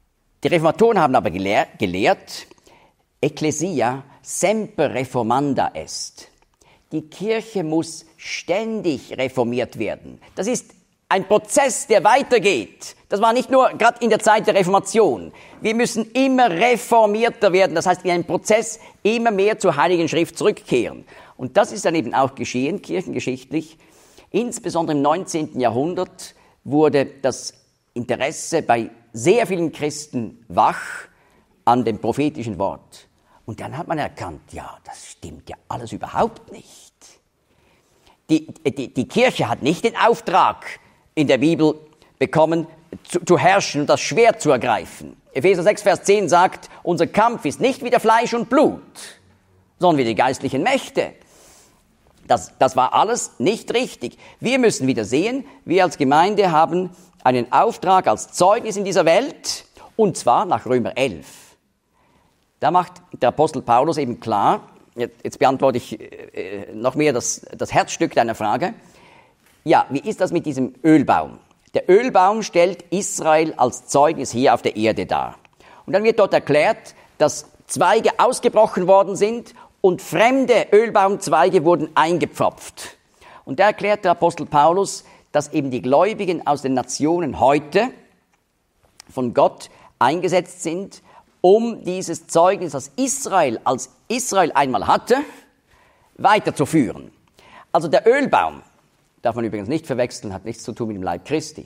Die Reformatoren haben aber gelehr, gelehrt, Ecclesia semper reformanda est. Die Kirche muss ständig reformiert werden. Das ist ein Prozess, der weitergeht. Das war nicht nur gerade in der Zeit der Reformation. Wir müssen immer reformierter werden, das heißt in einem Prozess immer mehr zur Heiligen Schrift zurückkehren. Und das ist dann eben auch geschehen, kirchengeschichtlich. Insbesondere im neunzehnten Jahrhundert wurde das Interesse bei sehr vielen Christen wach an dem prophetischen Wort. Und dann hat man erkannt, ja, das stimmt ja alles überhaupt nicht. Die, die, die Kirche hat nicht den Auftrag in der Bibel bekommen, zu, zu herrschen und das Schwert zu ergreifen. Epheser sechs, Vers zehn sagt, unser Kampf ist nicht wieder Fleisch und Blut, sondern wie die geistlichen Mächte. Das, das war alles nicht richtig. Wir müssen wieder sehen, wir als Gemeinde haben einen Auftrag als Zeugnis in dieser Welt, und zwar nach Römer elf. Da macht der Apostel Paulus eben klar, jetzt, jetzt beantworte ich äh, noch mehr das, das Herzstück deiner Frage. Ja, wie ist das mit diesem Ölbaum? Der Ölbaum stellt Israel als Zeugnis hier auf der Erde dar. Und dann wird dort erklärt, dass Zweige ausgebrochen worden sind und fremde Ölbaumzweige wurden eingepfropft. Und da erklärt der Apostel Paulus, dass eben die Gläubigen aus den Nationen heute von Gott eingesetzt sind, um dieses Zeugnis, das Israel als Israel einmal hatte, weiterzuführen. Also der Ölbaum, darf man übrigens nicht verwechseln, hat nichts zu tun mit dem Leib Christi.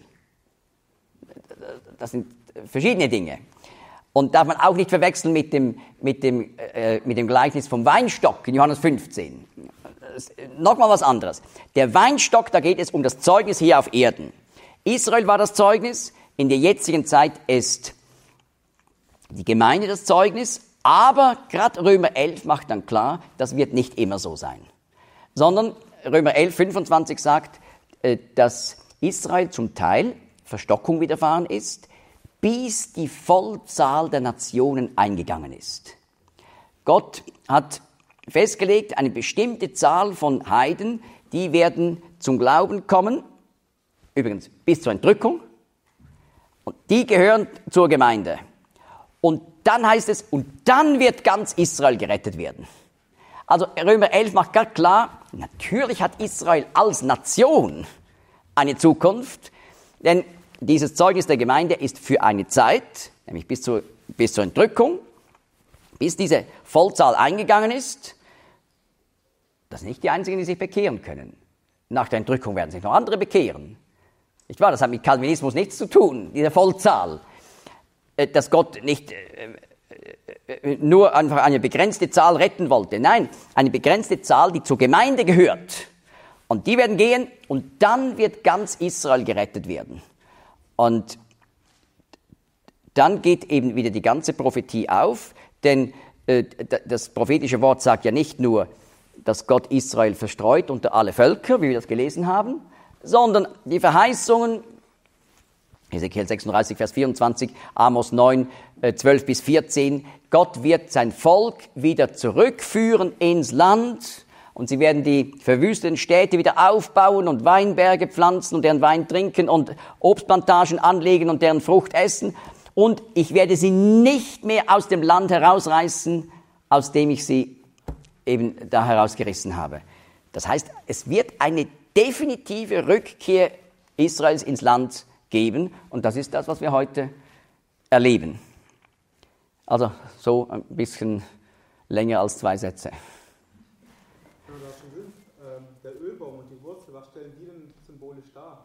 Das sind verschiedene Dinge. Und darf man auch nicht verwechseln mit dem, mit dem, äh, mit dem Gleichnis vom Weinstock in Johannes fünfzehn. Nochmal was anderes. Der Weinstock, da geht es um das Zeugnis hier auf Erden. Israel war das Zeugnis, in der jetzigen Zeit ist die Gemeinde das Zeugnis, aber gerade Römer elf macht dann klar, das wird nicht immer so sein. Sondern Römer elf, fünfundzwanzig sagt, dass Israel zum Teil Verstockung widerfahren ist, bis die Vollzahl der Nationen eingegangen ist. Gott hat festgelegt, eine bestimmte Zahl von Heiden, die werden zum Glauben kommen, übrigens bis zur Entrückung, und die gehören zur Gemeinde. Und dann heißt es, und dann wird ganz Israel gerettet werden. Also Römer elf macht ganz klar, natürlich hat Israel als Nation eine Zukunft, denn dieses Zeugnis der Gemeinde ist für eine Zeit, nämlich bis zur, bis zur Entrückung, bis diese Vollzahl eingegangen ist. Das sind nicht die Einzigen, die sich bekehren können. Nach der Entrückung werden sich noch andere bekehren. Nicht wahr? Das hat mit Calvinismus nichts zu tun, diese Vollzahl. Dass Gott nicht nur einfach eine begrenzte Zahl retten wollte. Nein, eine begrenzte Zahl, die zur Gemeinde gehört. Und die werden gehen und dann wird ganz Israel gerettet werden. Und dann geht eben wieder die ganze Prophetie auf, denn äh, das prophetische Wort sagt ja nicht nur, dass Gott Israel verstreut unter alle Völker, wie wir das gelesen haben, sondern die Verheißungen, Hesekiel sechsunddreißig, Vers vierundzwanzig, Amos neun, zwölf bis vierzehn, Gott wird sein Volk wieder zurückführen ins Land und sie werden die verwüsteten Städte wieder aufbauen und Weinberge pflanzen und deren Wein trinken und Obstplantagen anlegen und deren Frucht essen. Und ich werde sie nicht mehr aus dem Land herausreißen, aus dem ich sie eben da herausgerissen habe. Das heißt, es wird eine definitive Rückkehr Israels ins Land geben. Und das ist das, was wir heute erleben. Also so ein bisschen länger als zwei Sätze. Wenn wir da schon sind, ähm, der Ölbaum und die Wurzel, was stellen die denn symbolisch dar?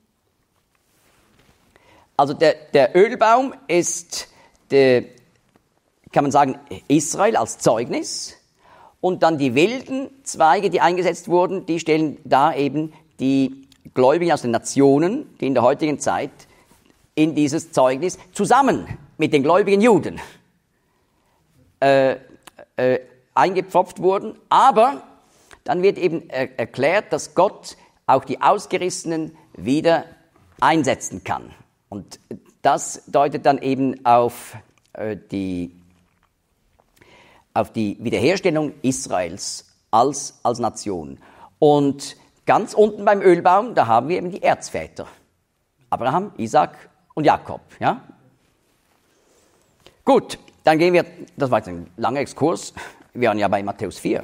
Also der, der Ölbaum ist, der, kann man sagen, Israel als Zeugnis. Und dann die wilden Zweige, die eingesetzt wurden, die stellen da eben die Gläubigen aus den Nationen, die in der heutigen Zeit in dieses Zeugnis zusammen mit den gläubigen Juden äh, äh, eingepfropft wurden. Aber dann wird eben er- erklärt, dass Gott auch die Ausgerissenen wieder einsetzen kann. Und das deutet dann eben auf äh, die auf die Wiederherstellung Israels als, als Nation. Und ganz unten beim Ölbaum, da haben wir eben die Erzväter. Abraham, Isaac und Jakob. Ja? Gut, dann gehen wir, das war jetzt ein langer Exkurs, wir waren ja bei Matthäus vier.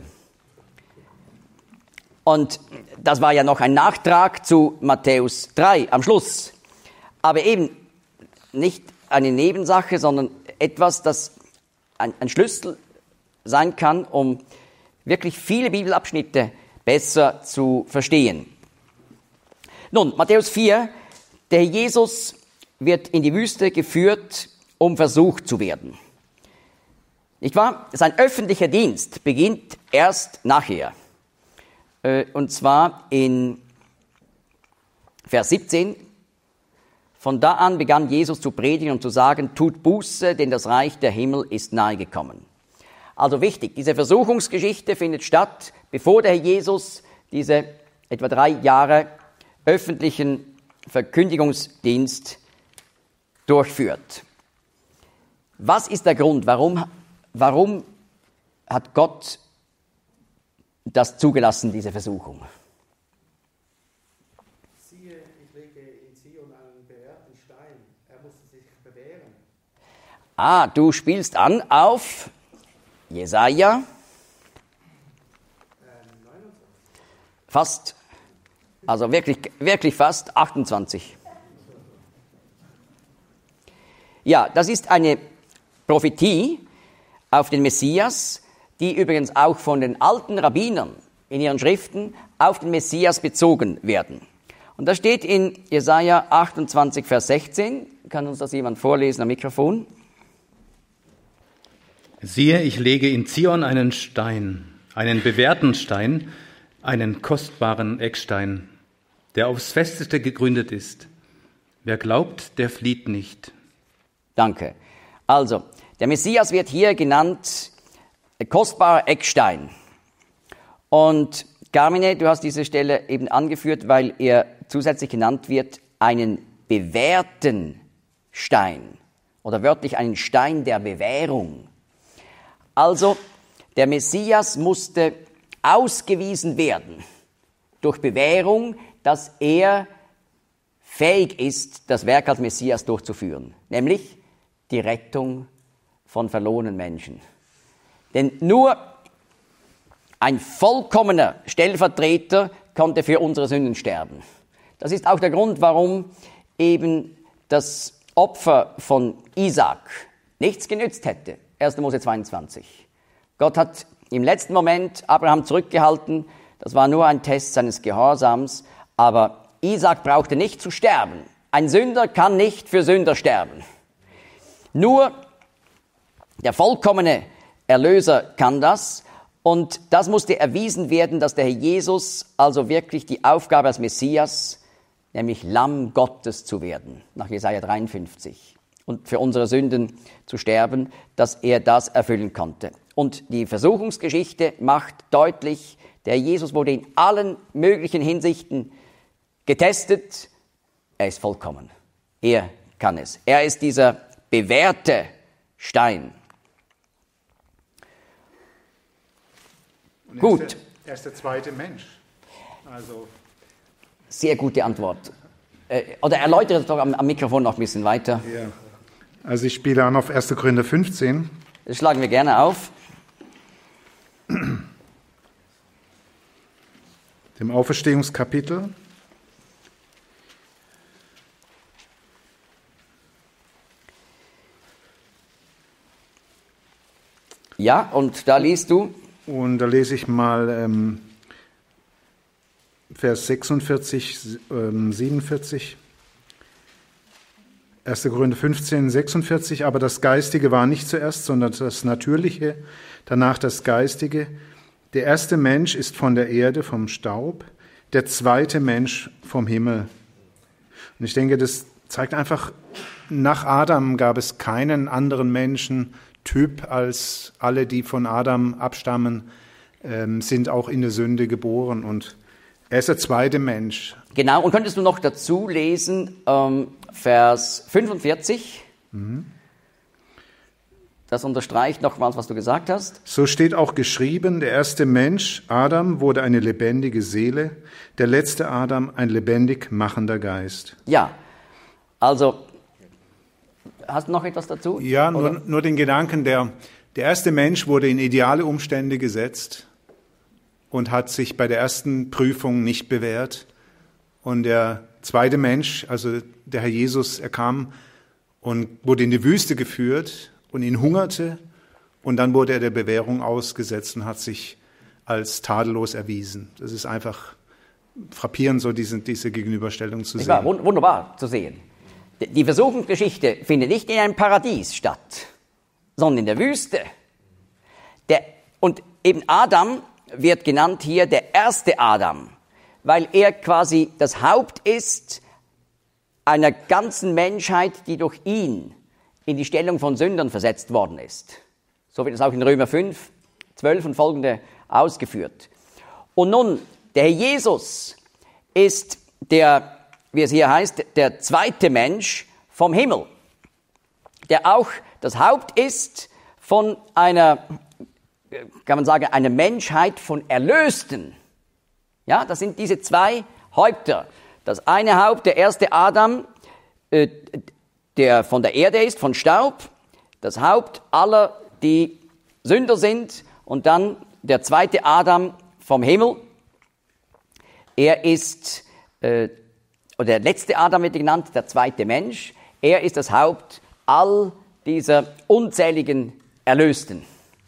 Und das war ja noch ein Nachtrag zu Matthäus drei am Schluss. Aber eben nicht eine Nebensache, sondern etwas, das ein, ein Schlüssel sein kann, um wirklich viele Bibelabschnitte besser zu verstehen. Nun, Matthäus vier, der Jesus wird in die Wüste geführt, um versucht zu werden. Nicht wahr? Sein öffentlicher Dienst beginnt erst nachher. Und zwar in Vers siebzehn. Von da an begann Jesus zu predigen und zu sagen, tut Buße, denn das Reich der Himmel ist nahe gekommen. Also wichtig, diese Versuchungsgeschichte findet statt, bevor der Herr Jesus diese etwa drei Jahre öffentlichen Verkündigungsdienst durchführt. Was ist der Grund? Warum, warum hat Gott das zugelassen, diese Versuchung? Siehe, ich lege in Zion einen bewährten Stein. Er musste sich bewähren. Ah, du spielst an auf Jesaja. Fast, also wirklich, wirklich fast achtundzwanzig. Ja, das ist eine Prophetie auf den Messias, die übrigens auch von den alten Rabbinern in ihren Schriften auf den Messias bezogen werden. Und da steht in Jesaja achtundzwanzig, Vers sechzehn, kann uns das jemand vorlesen am Mikrofon? Siehe, ich lege in Zion einen Stein, einen bewährten Stein, einen kostbaren Eckstein, der aufs Festeste gegründet ist. Wer glaubt, der flieht nicht. Danke. Also, der Messias wird hier genannt kostbarer Eckstein. Und Carmine, du hast diese Stelle eben angeführt, weil er zusätzlich genannt wird, einen bewährten Stein oder wörtlich einen Stein der Bewährung. Also, der Messias musste ausgewiesen werden durch Bewährung, dass er fähig ist, das Werk als Messias durchzuführen, nämlich die Rettung von verlorenen Menschen. Denn nur ein vollkommener Stellvertreter konnte für unsere Sünden sterben. Das ist auch der Grund, warum eben das Opfer von Isaak nichts genützt hätte. erster Mose zweiundzwanzig. Gott hat im letzten Moment Abraham zurückgehalten. Das war nur ein Test seines Gehorsams. Aber Isaak brauchte nicht zu sterben. Ein Sünder kann nicht für Sünder sterben. Nur der vollkommene Erlöser kann das. Und das musste erwiesen werden, dass der Herr Jesus also wirklich die Aufgabe als Messias, nämlich Lamm Gottes zu werden, nach Jesaja dreiundfünfzig, und für unsere Sünden zu sterben, dass er das erfüllen konnte. Und die Versuchungsgeschichte macht deutlich, der Jesus wurde in allen möglichen Hinsichten getestet. Er ist vollkommen. Er kann es. Er ist dieser bewährte Stein. Und Gut. Er ist, der, er ist der zweite Mensch. Also Sehr gute Antwort. Äh, oder erläutere es doch am, am Mikrofon noch ein bisschen weiter. ja. Also ich spiele an auf erster Korinther fünfzehn. Das schlagen wir gerne auf. Dem Auferstehungskapitel. Ja, und da liest du. Und da lese ich mal ähm, Vers sechsundvierzig, ähm, siebenundvierzig. erster Korinther fünfzehn, sechsundvierzig. Aber das Geistige war nicht zuerst, sondern das Natürliche, danach das Geistige. Der erste Mensch ist von der Erde, vom Staub, der zweite Mensch vom Himmel. Und ich denke, das zeigt einfach, nach Adam gab es keinen anderen Menschentyp als alle, die von Adam abstammen, ähm, sind auch in der Sünde geboren. Und er ist der zweite Mensch. Genau, und könntest du noch dazu lesen, ähm, Vers fünfundvierzig? Mhm. Das unterstreicht nochmals, was du gesagt hast. So steht auch geschrieben, der erste Mensch, Adam, wurde eine lebendige Seele, der letzte Adam ein lebendig machender Geist. Ja, also hast du noch etwas dazu? Ja, nur, nur den Gedanken, der, der erste Mensch wurde in ideale Umstände gesetzt und hat sich bei der ersten Prüfung nicht bewährt. Und der zweite Mensch, also der Herr Jesus, er kam und wurde in die Wüste geführt und ihn hungerte. Und dann wurde er der Bewährung ausgesetzt und hat sich als tadellos erwiesen. Das ist einfach frappierend, so diese, diese Gegenüberstellung zu sehen. Ja, wunderbar zu sehen. Die Versuchungsgeschichte findet nicht in einem Paradies statt, sondern in der Wüste. Der, und eben Adam wird genannt hier der erste Adam, weil er quasi das Haupt ist einer ganzen Menschheit, die durch ihn in die Stellung von Sündern versetzt worden ist. So wird es auch in Römer fünf, zwölf und folgende ausgeführt. Und nun, der Herr Jesus ist der, wie es hier heißt, der zweite Mensch vom Himmel, der auch das Haupt ist von einer, kann man sagen, einer Menschheit von Erlösten. Ja, das sind diese zwei Häupter. Das eine Haupt, der erste Adam, äh, der von der Erde ist, von Staub, das Haupt aller, die Sünder sind, und dann der zweite Adam vom Himmel. Er ist, äh, oder der letzte Adam wird genannt, der zweite Mensch. Er ist das Haupt all dieser unzähligen Erlösten.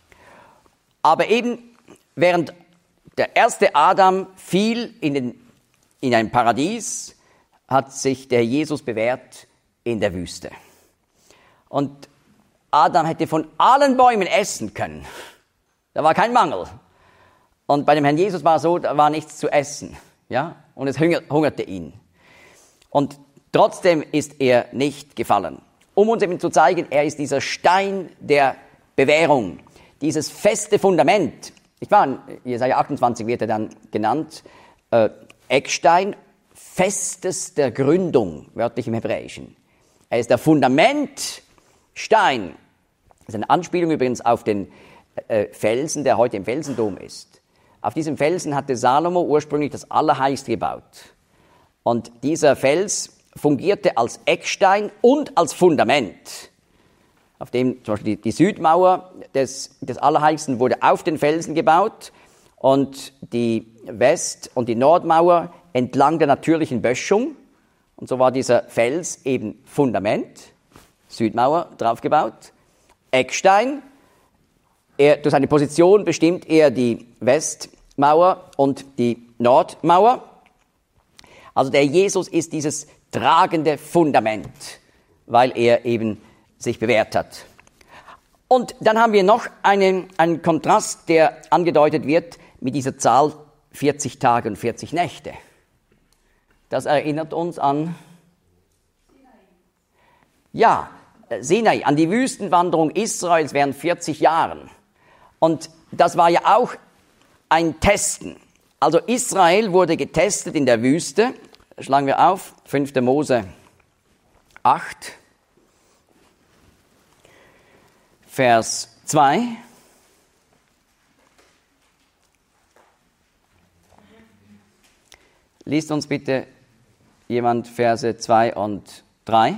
Aber eben, während der erste Adam fiel in, den, in ein Paradies, hat sich der Jesus bewährt in der Wüste. Und Adam hätte von allen Bäumen essen können. Da war kein Mangel. Und bei dem Herrn Jesus war es so, da war nichts zu essen. Ja? Und es hungerte ihn. Und trotzdem ist er nicht gefallen. Um uns eben zu zeigen, er ist dieser Stein der Bewährung, dieses feste Fundament. Ich war in Jesaja achtundzwanzig wird er dann genannt, äh, Eckstein, Festes der Gründung, wörtlich im Hebräischen. Er ist der Fundamentstein. Das ist eine Anspielung übrigens auf den äh, Felsen, der heute im Felsendom ist. Auf diesem Felsen hatte Salomo ursprünglich das Allerheiligste gebaut. Und dieser Fels fungierte als Eckstein und als Fundament. Auf dem zum Beispiel die, die Südmauer des, des Allerheiligsten wurde auf den Felsen gebaut und die West- und die Nordmauer entlang der natürlichen Böschung. Und so war dieser Fels eben Fundament, Südmauer draufgebaut, Eckstein. Er, durch seine Position bestimmt er die Westmauer und die Nordmauer. Also der Jesus ist dieses tragende Fundament, weil er eben sich bewährt hat. Und dann haben wir noch einen, einen Kontrast, der angedeutet wird mit dieser Zahl vierzig Tage und vierzig Nächte. Das erinnert uns an Ja, Sinai, an die Wüstenwanderung Israels während vierzig Jahren. Und das war ja auch ein Testen. Also Israel wurde getestet in der Wüste. Schlagen wir auf, fünfter Mose acht, Vers zwei. Liest uns bitte jemand Verse zwei und drei.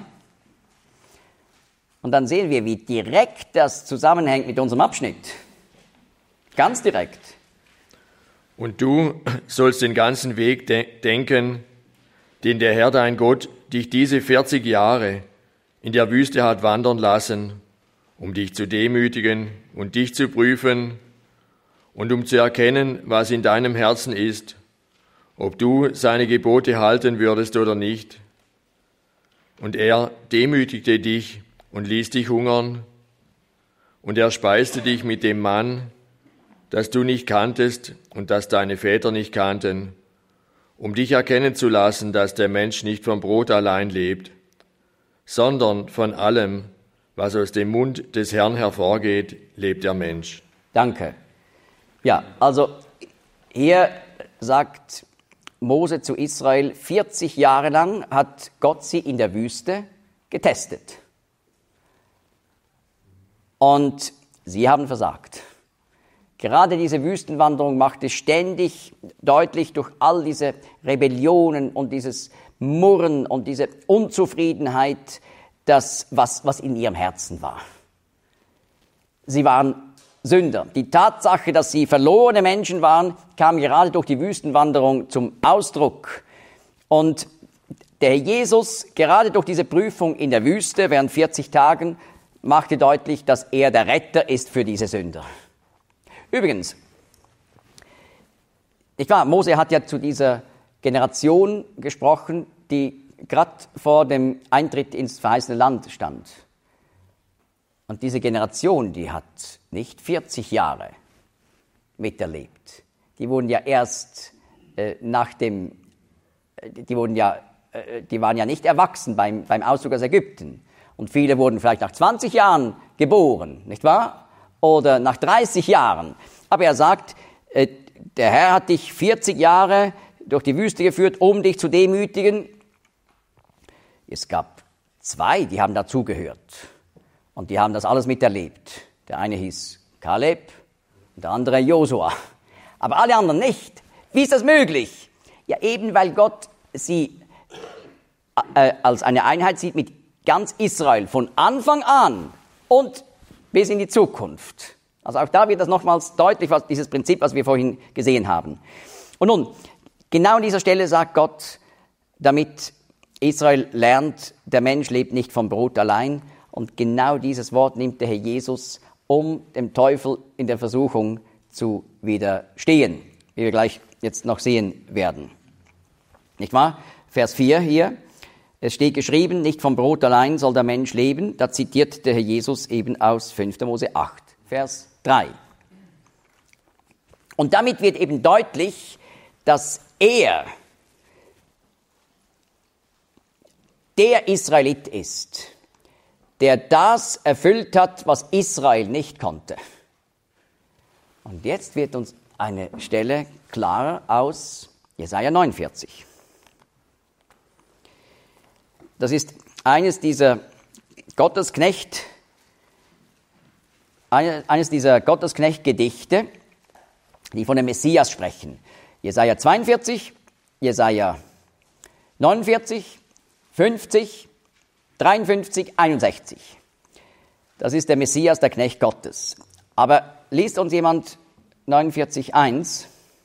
Und dann sehen wir, wie direkt das zusammenhängt mit unserem Abschnitt. Ganz direkt. Und du sollst den ganzen Weg de- denken, den der Herr dein Gott dich diese vierzig Jahre in der Wüste hat wandern lassen, um dich zu demütigen und dich zu prüfen und um zu erkennen, was in deinem Herzen ist, ob du seine Gebote halten würdest oder nicht. Und er demütigte dich und ließ dich hungern, und er speiste dich mit dem Mann, das du nicht kanntest und das deine Väter nicht kannten, um dich erkennen zu lassen, dass der Mensch nicht vom Brot allein lebt, sondern von allem, was aus dem Mund des Herrn hervorgeht, lebt der Mensch. Danke. Ja, also hier sagt Mose zu Israel, vierzig Jahre lang hat Gott sie in der Wüste getestet. Und sie haben versagt. Gerade diese Wüstenwanderung machte ständig deutlich durch all diese Rebellionen und dieses Murren und diese Unzufriedenheit, das, was, was in ihrem Herzen war. Sie waren Sünder. Die Tatsache, dass sie verlorene Menschen waren, kam gerade durch die Wüstenwanderung zum Ausdruck. Und der Herr Jesus, gerade durch diese Prüfung in der Wüste während vierzig Tagen, machte deutlich, dass er der Retter ist für diese Sünder. Übrigens, nicht wahr, Mose hat ja zu dieser Generation gesprochen, die gerade vor dem Eintritt ins verheißene Land stand. Und diese Generation, die hat nicht vierzig Jahre miterlebt. Die wurden ja erst äh, nach dem, die wurden ja, äh, die waren ja nicht erwachsen beim, beim Auszug aus Ägypten. Und viele wurden vielleicht nach zwanzig Jahren geboren, nicht wahr? Oder nach dreißig Jahren. Aber er sagt, äh, der Herr hat dich vierzig Jahre durch die Wüste geführt, um dich zu demütigen. Es gab zwei, die haben dazugehört. Und die haben das alles miterlebt. Der eine hieß Kaleb und der andere Josua. Aber alle anderen nicht. Wie ist das möglich? Ja, eben weil Gott sie äh, als eine Einheit sieht mit ganz Israel von Anfang an und bis in die Zukunft. Also auch da wird das nochmals deutlich, was dieses Prinzip, was wir vorhin gesehen haben. Und nun, genau an dieser Stelle sagt Gott, damit Israel lernt, der Mensch lebt nicht vom Brot allein. Und genau dieses Wort nimmt der Herr Jesus, um dem Teufel in der Versuchung zu widerstehen, wie wir gleich jetzt noch sehen werden. Nicht wahr? Vers vier hier. Es steht geschrieben, nicht vom Brot allein soll der Mensch leben. Da zitiert der Herr Jesus eben aus fünfter Mose acht, Vers drei. Und damit wird eben deutlich, dass er der Israelit ist, der das erfüllt hat, was Israel nicht konnte. Und jetzt wird uns eine Stelle klar aus Jesaja neunundvierzig. Das ist eines dieser Gottesknecht, eines dieser Gottesknecht-Gedichte, die von dem Messias sprechen. Jesaja zweiundvierzig, Jesaja neunundvierzig, fünfzig, dreiundfünfzig, einundsechzig. Das ist der Messias, der Knecht Gottes. Aber liest uns jemand neunundvierzig, eins.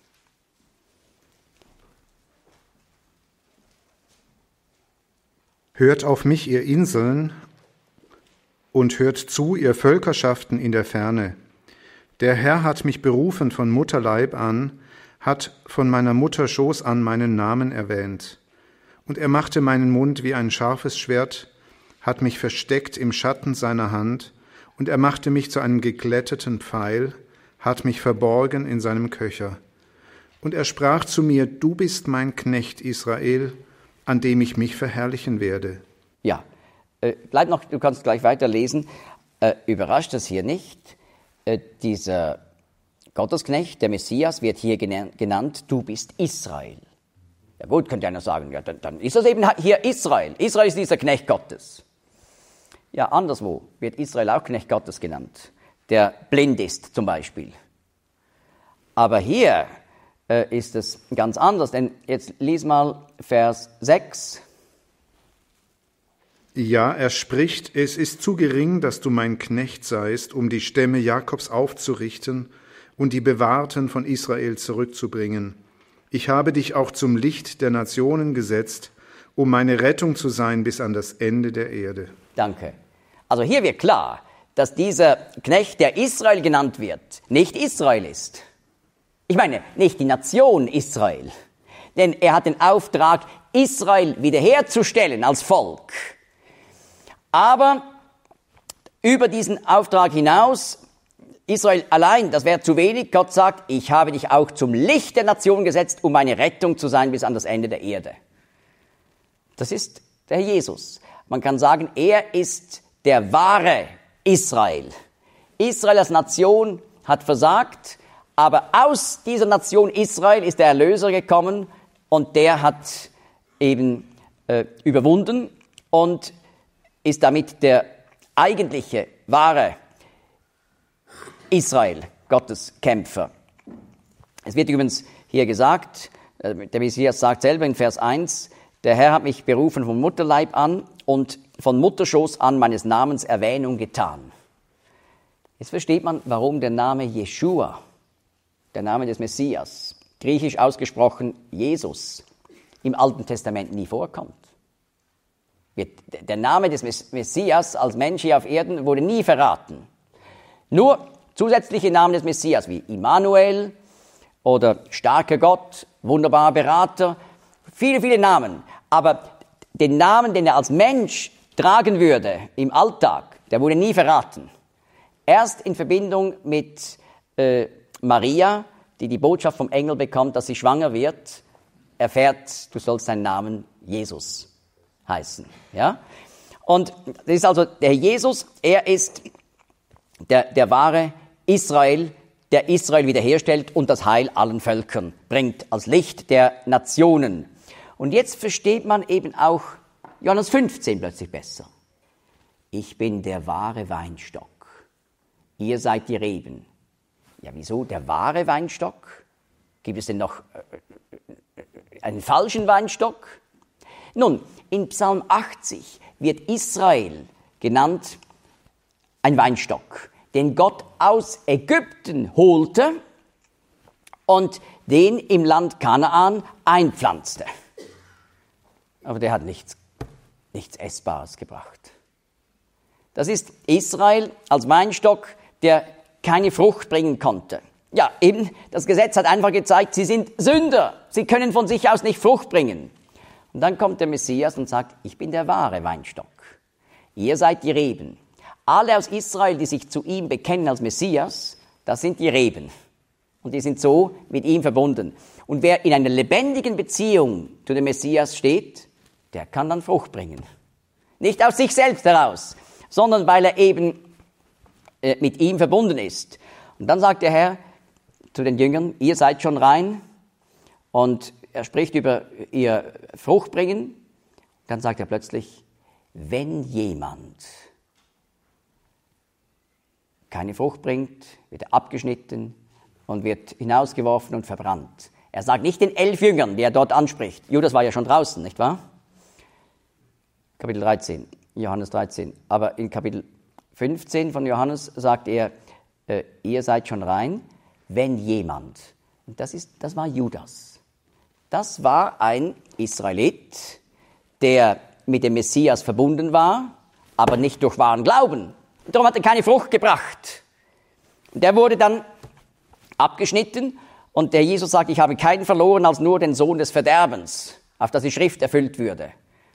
Hört auf mich, ihr Inseln, und hört zu, ihr Völkerschaften in der Ferne. Der Herr hat mich berufen von Mutterleib an, hat von meiner Mutter Schoß an meinen Namen erwähnt. Und er machte meinen Mund wie ein scharfes Schwert, hat mich versteckt im Schatten seiner Hand, und er machte mich zu einem geglätteten Pfeil, hat mich verborgen in seinem Köcher. Und er sprach zu mir, du bist mein Knecht Israel, an dem ich mich verherrlichen werde. Ja, äh, bleib noch, du kannst gleich weiterlesen. Äh, überrascht das hier nicht? Äh, dieser Gottesknecht, der Messias, wird hier genannt, du bist Israel. Ja gut, könnte einer sagen, ja, dann, dann ist das eben hier Israel. Israel ist dieser Knecht Gottes. Ja, anderswo wird Israel auch Knecht Gottes genannt, der blind ist zum Beispiel. Aber hier äh, ist es ganz anders, denn jetzt lies mal Vers sechs. Ja, er spricht, es ist zu gering, dass du mein Knecht seist, um die Stämme Jakobs aufzurichten und die Bewahrten von Israel zurückzubringen. Ich habe dich auch zum Licht der Nationen gesetzt, um meine Rettung zu sein bis an das Ende der Erde. Danke. Also hier wird klar, dass dieser Knecht, der Israel genannt wird, nicht Israel ist. Ich meine, nicht die Nation Israel. Denn er hat den Auftrag, Israel wiederherzustellen als Volk. Aber über diesen Auftrag hinaus, Israel allein, das wäre zu wenig. Gott sagt, ich habe dich auch zum Licht der Nation gesetzt, um meine Rettung zu sein bis an das Ende der Erde. Das ist der Herr Jesus. Man kann sagen, er ist der wahre Israel. Israel als Nation hat versagt, aber aus dieser Nation Israel ist der Erlöser gekommen und der hat eben äh, überwunden und ist damit der eigentliche, wahre Israel, Gottes Kämpfer. Es wird übrigens hier gesagt, der Messias sagt selber in Vers eins, der Herr hat mich berufen vom Mutterleib an und von Mutterschoß an meines Namens Erwähnung getan. Jetzt versteht man, warum der Name Jeschua, der Name des Messias, griechisch ausgesprochen Jesus, im Alten Testament nie vorkommt. Der Name des Messias als Mensch hier auf Erden wurde nie verraten. Nur zusätzliche Namen des Messias wie Immanuel oder starker Gott, wunderbarer Berater, viele, viele Namen. Aber den Namen, den er als Mensch tragen würde im Alltag, der wurde nie verraten. Erst in Verbindung mit äh, Maria, die die Botschaft vom Engel bekommt, dass sie schwanger wird, erfährt, du sollst seinen Namen Jesus heißen. Ja? Und das ist also der Jesus, er ist der, der wahre Israel, der Israel wiederherstellt und das Heil allen Völkern bringt, als Licht der Nationen. Und jetzt versteht man eben auch Johannes fünfzehn plötzlich besser. Ich bin der wahre Weinstock, ihr seid die Reben. Ja, wieso der wahre Weinstock? Gibt es denn noch einen falschen Weinstock? Nun, in Psalm achtzig wird Israel genannt ein Weinstock, den Gott aus Ägypten holte und den im Land Kanaan einpflanzte. Aber der hat nichts, nichts Essbares gebracht. Das ist Israel als Weinstock, der keine Frucht bringen konnte. Ja, eben, das Gesetz hat einfach gezeigt, sie sind Sünder. Sie können von sich aus nicht Frucht bringen. Und dann kommt der Messias und sagt, ich bin der wahre Weinstock. Ihr seid die Reben. Alle aus Israel, die sich zu ihm bekennen als Messias, das sind die Reben. Und die sind so mit ihm verbunden. Und wer in einer lebendigen Beziehung zu dem Messias steht, der kann dann Frucht bringen. Nicht aus sich selbst heraus, sondern weil er eben äh, mit ihm verbunden ist. Und dann sagt der Herr zu den Jüngern, ihr seid schon rein. Und er spricht über ihr Fruchtbringen. Dann sagt er plötzlich, wenn jemand keine Frucht bringt, wird er abgeschnitten und wird hinausgeworfen und verbrannt. Er sagt nicht den elf Jüngern, die er dort anspricht. Judas war ja schon draußen, nicht wahr? Kapitel dreizehn, Johannes dreizehn. Aber in Kapitel fünfzehn von Johannes sagt er, äh, ihr seid schon rein, wenn jemand. Und das ist, das war Judas. Das war ein Israelit, der mit dem Messias verbunden war, aber nicht durch wahren Glauben. Und darum hat er keine Frucht gebracht. Und der wurde dann abgeschnitten und der Jesus sagt, ich habe keinen verloren als nur den Sohn des Verderbens, auf das die Schrift erfüllt würde.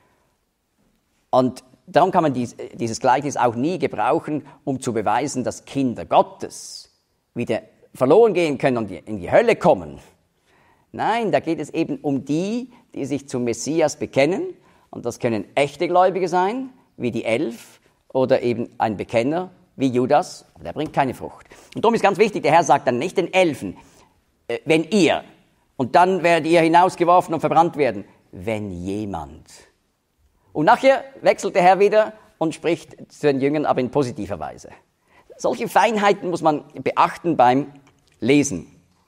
Und darum kann man dies, dieses Gleichnis auch nie gebrauchen, um zu beweisen, dass Kinder Gottes wieder verloren gehen können und in die Hölle kommen. Nein, da geht es eben um die, die sich zum Messias bekennen. Und das können echte Gläubige sein, wie die Elf, oder eben ein Bekenner, wie Judas. Aber der bringt keine Frucht. Und darum ist ganz wichtig, der Herr sagt dann nicht den Elfen, äh, wenn ihr, und dann werdet ihr hinausgeworfen und verbrannt werden, wenn jemand. Und nachher wechselt der Herr wieder und spricht zu den Jüngern, aber in positiver Weise. Solche Feinheiten muss man beachten beim Lesen.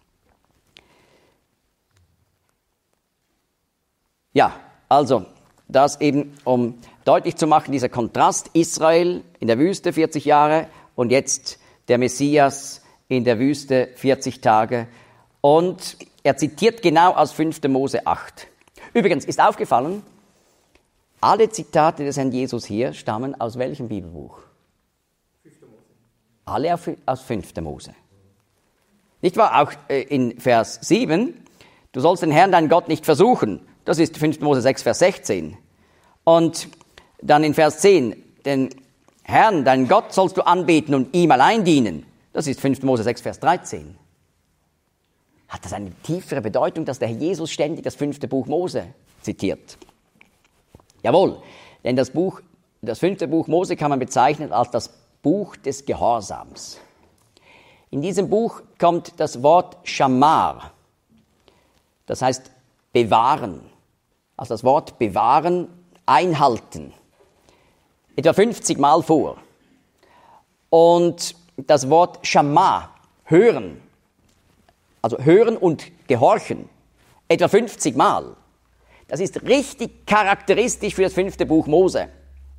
Ja, also das eben, um deutlich zu machen, dieser Kontrast Israel in der Wüste vierzig Jahre und jetzt der Messias in der Wüste vierzig Tage. Und er zitiert genau aus fünfter Mose acht. Übrigens ist aufgefallen, alle Zitate des Herrn Jesus hier stammen aus welchem Bibelbuch? fünfter Mose. Alle aus fünfter Mose. Nicht wahr? Auch in Vers sieben, du sollst den Herrn, deinen Gott, nicht versuchen. Das ist fünfter Mose sechs, Vers sechzehn. Und dann in Vers zehn, den Herrn, deinen Gott, sollst du anbeten und ihm allein dienen. Das ist fünfter Mose sechs, Vers dreizehn. Hat das eine tiefere Bedeutung, dass der Herr Jesus ständig das fünfte Buch Mose zitiert? Jawohl, denn das Buch, das fünfte Buch Mose kann man bezeichnen als das Buch des Gehorsams. In diesem Buch kommt das Wort Shamar, das heißt bewahren. Also das Wort bewahren, einhalten, etwa fünfzig Mal vor. Und das Wort Shama, hören, also hören und gehorchen, etwa fünfzig Mal. Das ist richtig charakteristisch für das fünfte Buch Mose.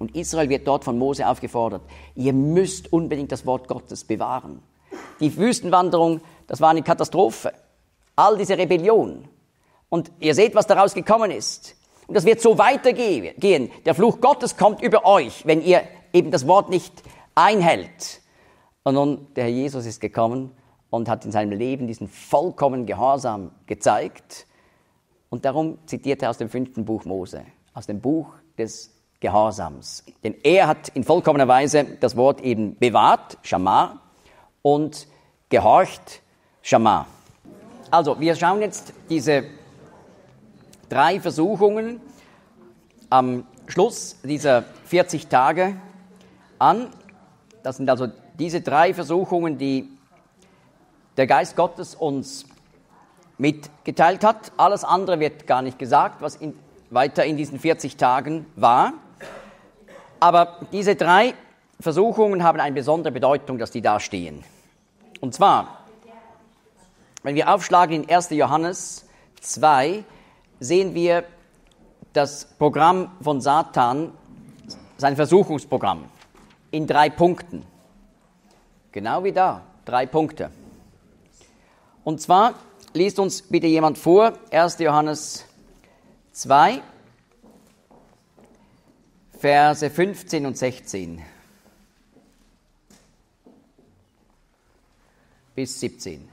Und Israel wird dort von Mose aufgefordert, ihr müsst unbedingt das Wort Gottes bewahren. Die Wüstenwanderung, das war eine Katastrophe. All diese Rebellion. Und ihr seht, was daraus gekommen ist. Und das wird so weitergehen. Der Fluch Gottes kommt über euch, wenn ihr eben das Wort nicht einhält. Und nun, der Herr Jesus ist gekommen und hat in seinem Leben diesen vollkommenen Gehorsam gezeigt. Und darum zitiert er aus dem fünften Buch Mose, aus dem Buch des Gehorsams. Denn er hat in vollkommener Weise das Wort eben bewahrt, Schamar, und gehorcht, Schamar. Also, wir schauen jetzt diese drei Versuchungen am Schluss dieser vierzig Tage an. Das sind also diese drei Versuchungen, die der Geist Gottes uns mitgeteilt hat. Alles andere wird gar nicht gesagt, was in, weiter in diesen vierzig Tagen war. Aber diese drei Versuchungen haben eine besondere Bedeutung, dass die da stehen. Und zwar, wenn wir aufschlagen in erster Johannes zwei, sehen wir das Programm von Satan, sein Versuchungsprogramm, in drei Punkten. Genau wie da, drei Punkte. Und zwar liest uns bitte jemand vor, erster Johannes zwei, Verse fünfzehn und sechzehn bis siebzehn.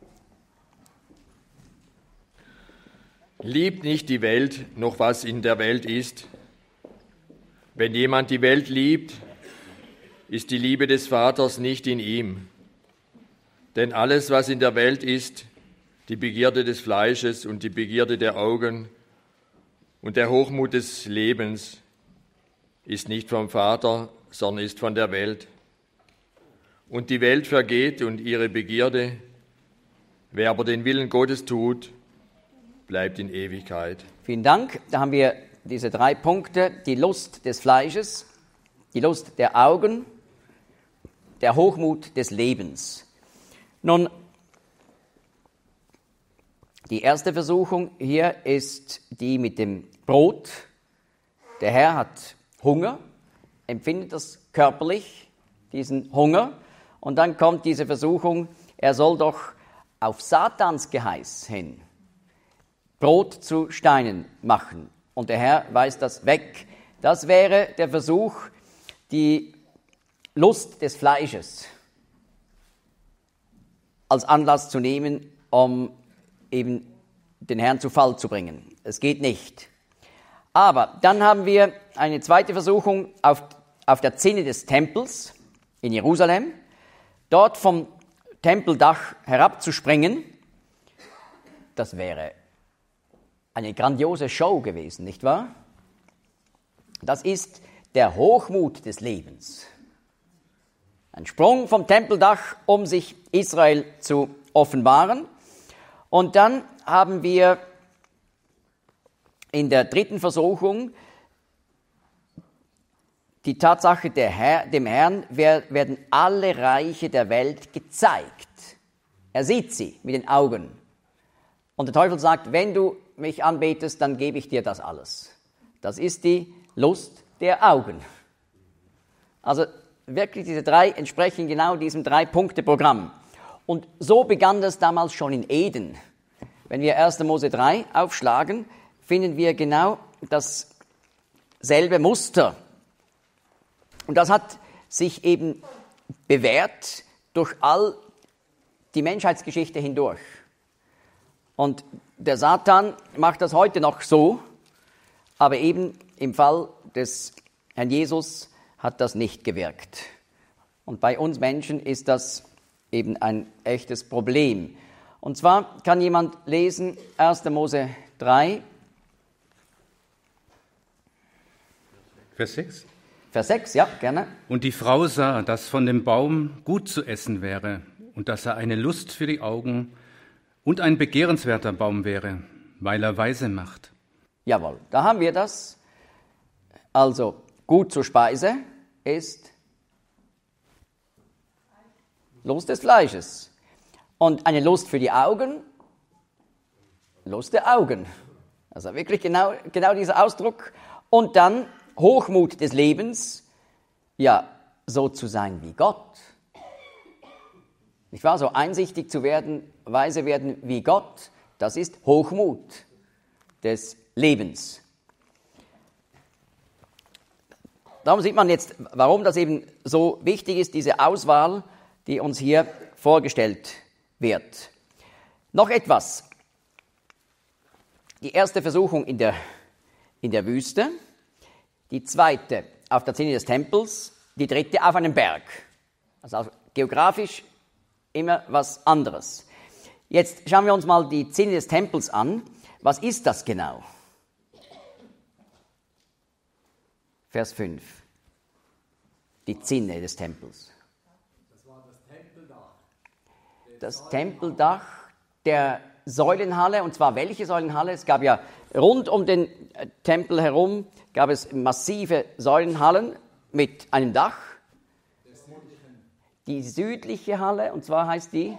Liebt nicht die Welt, noch was in der Welt ist. Wenn jemand die Welt liebt, ist die Liebe des Vaters nicht in ihm. Denn alles, was in der Welt ist, die Begierde des Fleisches und die Begierde der Augen und der Hochmut des Lebens, ist nicht vom Vater, sondern ist von der Welt. Und die Welt vergeht und ihre Begierde. Wer aber den Willen Gottes tut, bleibt in Ewigkeit. Vielen Dank. Da haben wir diese drei Punkte. Die Lust des Fleisches, die Lust der Augen, der Hochmut des Lebens. Nun, die erste Versuchung hier ist die mit dem Brot. Der Herr hat Hunger, empfindet das körperlich, diesen Hunger. Und dann kommt diese Versuchung, er soll doch auf Satans Geheiß hin Brot zu Steinen machen. Und der Herr weist das weg. Das wäre der Versuch, die Lust des Fleisches als Anlass zu nehmen, um eben den Herrn zu Fall zu bringen. Es geht nicht. Aber dann haben wir eine zweite Versuchung auf, auf der Zinne des Tempels in Jerusalem, dort vom Tempeldach herabzuspringen. Das wäre eine grandiose Show gewesen, nicht wahr? Das ist der Hochmut des Lebens. Ein Sprung vom Tempeldach, um sich Israel zu offenbaren. Und dann haben wir in der dritten Versuchung die Tatsache, der Herr, dem Herrn werden alle Reiche der Welt gezeigt. Er sieht sie mit den Augen. Und der Teufel sagt, wenn du mich anbetest, dann gebe ich dir das alles. Das ist die Lust der Augen. Also wirklich, diese drei entsprechen genau diesem Drei-Punkte-Programm. Und so begann das damals schon in Eden. Wenn wir erster Mose drei aufschlagen, finden wir genau dasselbe Muster. Und das hat sich eben bewährt durch all die Menschheitsgeschichte hindurch. Und der Satan macht das heute noch so, aber eben im Fall des Herrn Jesus hat das nicht gewirkt. Und bei uns Menschen ist das eben ein echtes Problem. Und zwar kann jemand lesen, erster Mose drei, Vers sechs. Vers sechs, ja, gerne. Und die Frau sah, dass von dem Baum gut zu essen wäre und dass er eine Lust für die Augen und ein begehrenswerter Baum wäre, weil er weise macht. Jawohl, da haben wir das. Also, gut zur Speise ist Lust des Fleisches. Und eine Lust für die Augen, Lust der Augen. Also wirklich genau, genau dieser Ausdruck. Und dann Hochmut des Lebens, ja, so zu sein wie Gott. Nicht wahr? So einsichtig zu werden, weise werden wie Gott, das ist Hochmut des Lebens. Darum sieht man jetzt, warum das eben so wichtig ist, diese Auswahl, die uns hier vorgestellt wird. Noch etwas. Die erste Versuchung in der, in der Wüste, die zweite auf der Zinne des Tempels, die dritte auf einem Berg. Also, also geografisch immer was anderes. Jetzt schauen wir uns mal die Zinne des Tempels an. Was ist das genau? Vers fünf. Die Zinne des Tempels. Das war das Tempeldach. Das Tempeldach der Säulenhalle, und zwar welche Säulenhalle? Es gab ja rund um den Tempel herum gab es massive Säulenhallen mit einem Dach. Die südliche Halle, und zwar heißt die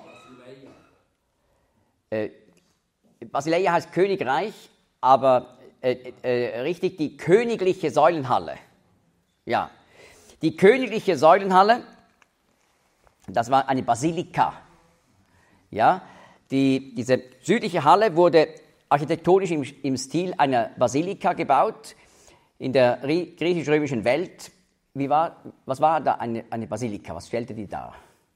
Basileia. Äh, Basileia heißt Königreich, aber äh, äh, richtig die königliche Säulenhalle. Ja, die königliche Säulenhalle, das war eine Basilika. Ja, die, diese südliche Halle wurde architektonisch im, im Stil einer Basilika gebaut. In der griechisch-römischen Welt, wie war, was war da eine, eine Basilika? Was stellte die dar?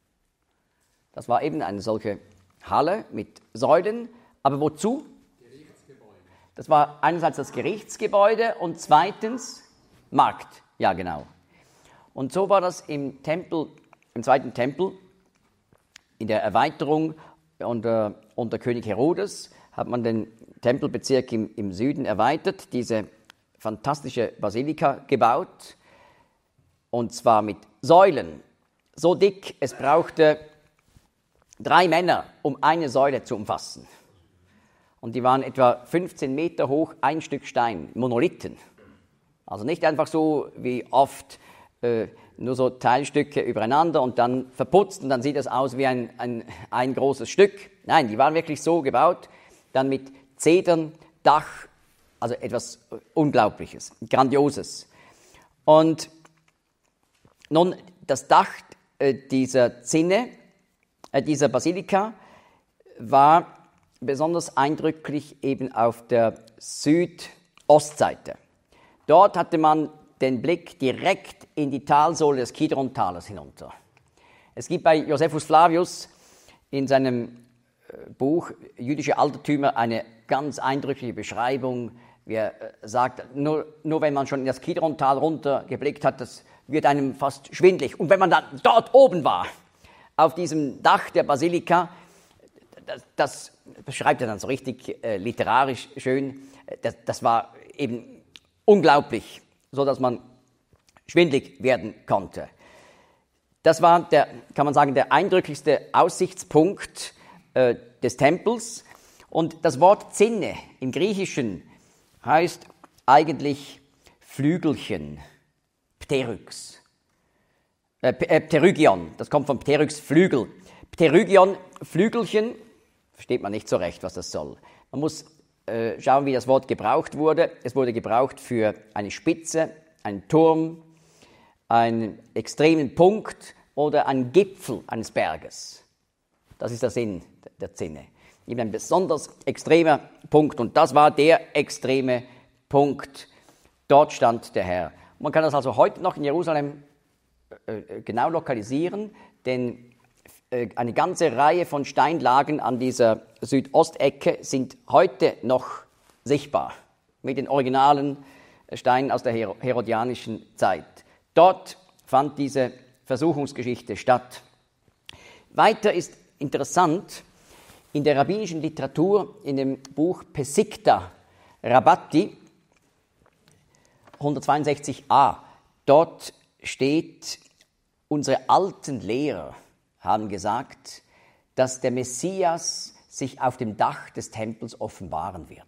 Das war eben eine solche Halle mit Säulen, aber wozu? Gerichtsgebäude. Das war einerseits das Gerichtsgebäude und zweitens Markt. Ja, genau. Und so war das im Tempel, im zweiten Tempel, in der Erweiterung unter, unter König Herodes, hat man den Tempelbezirk im, im Süden erweitert, diese fantastische Basilika gebaut, und zwar mit Säulen, so dick, es brauchte drei Männer, um eine Säule zu umfassen. Und die waren etwa fünfzehn Meter hoch, ein Stück Stein, Monolithen. Also nicht einfach so wie oft äh, nur so Teilstücke übereinander und dann verputzt und dann sieht das aus wie ein, ein, ein großes Stück. Nein, die waren wirklich so gebaut, dann mit Zedern, Dach, also etwas Unglaubliches, Grandioses. Und nun, das Dach äh, dieser Zinne, äh, dieser Basilika, war besonders eindrücklich eben auf der Südostseite. Dort hatte man den Blick direkt in die Talsohle des Kidron-Tales hinunter. Es gibt bei Josephus Flavius in seinem Buch Jüdische Altertümer eine ganz eindrückliche Beschreibung, wie er sagt, nur, nur wenn man schon in das Kidron-Tal runtergeblickt hat, das wird einem fast schwindlig. Und wenn man dann dort oben war, auf diesem Dach der Basilika, das, das beschreibt er dann so richtig äh, literarisch schön, das, das war eben unglaublich, so dass man schwindlig werden konnte. Das war der, kann man sagen, der eindrücklichste Aussichtspunkt äh, des Tempels. Und das Wort Zinne im Griechischen heißt eigentlich Flügelchen, Pteryx. Äh, Pterygion, das kommt von Pteryx, Flügel. Pterygion, Flügelchen, versteht man nicht so recht, was das soll. Man muss äh, schauen, wie das Wort gebraucht wurde. Es wurde gebraucht für eine Spitze, einen Turm, einen extremen Punkt oder einen Gipfel eines Berges. Das ist der Sinn der Zinne. Eben ein besonders extremer Punkt, und das war der extreme Punkt. Dort stand der Herr. Man kann das also heute noch in Jerusalem äh, genau lokalisieren, denn äh, eine ganze Reihe von Steinlagen an dieser Südostecke sind heute noch sichtbar, mit den originalen Steinen aus der Her- herodianischen Zeit. Dort fand diese Versuchungsgeschichte statt. Weiter ist interessant, in der rabbinischen Literatur, in dem Buch Pesikta Rabbati, hundertzweiundsechzig a, dort steht, unsere alten Lehrer haben gesagt, dass der Messias sich auf dem Dach des Tempels offenbaren wird.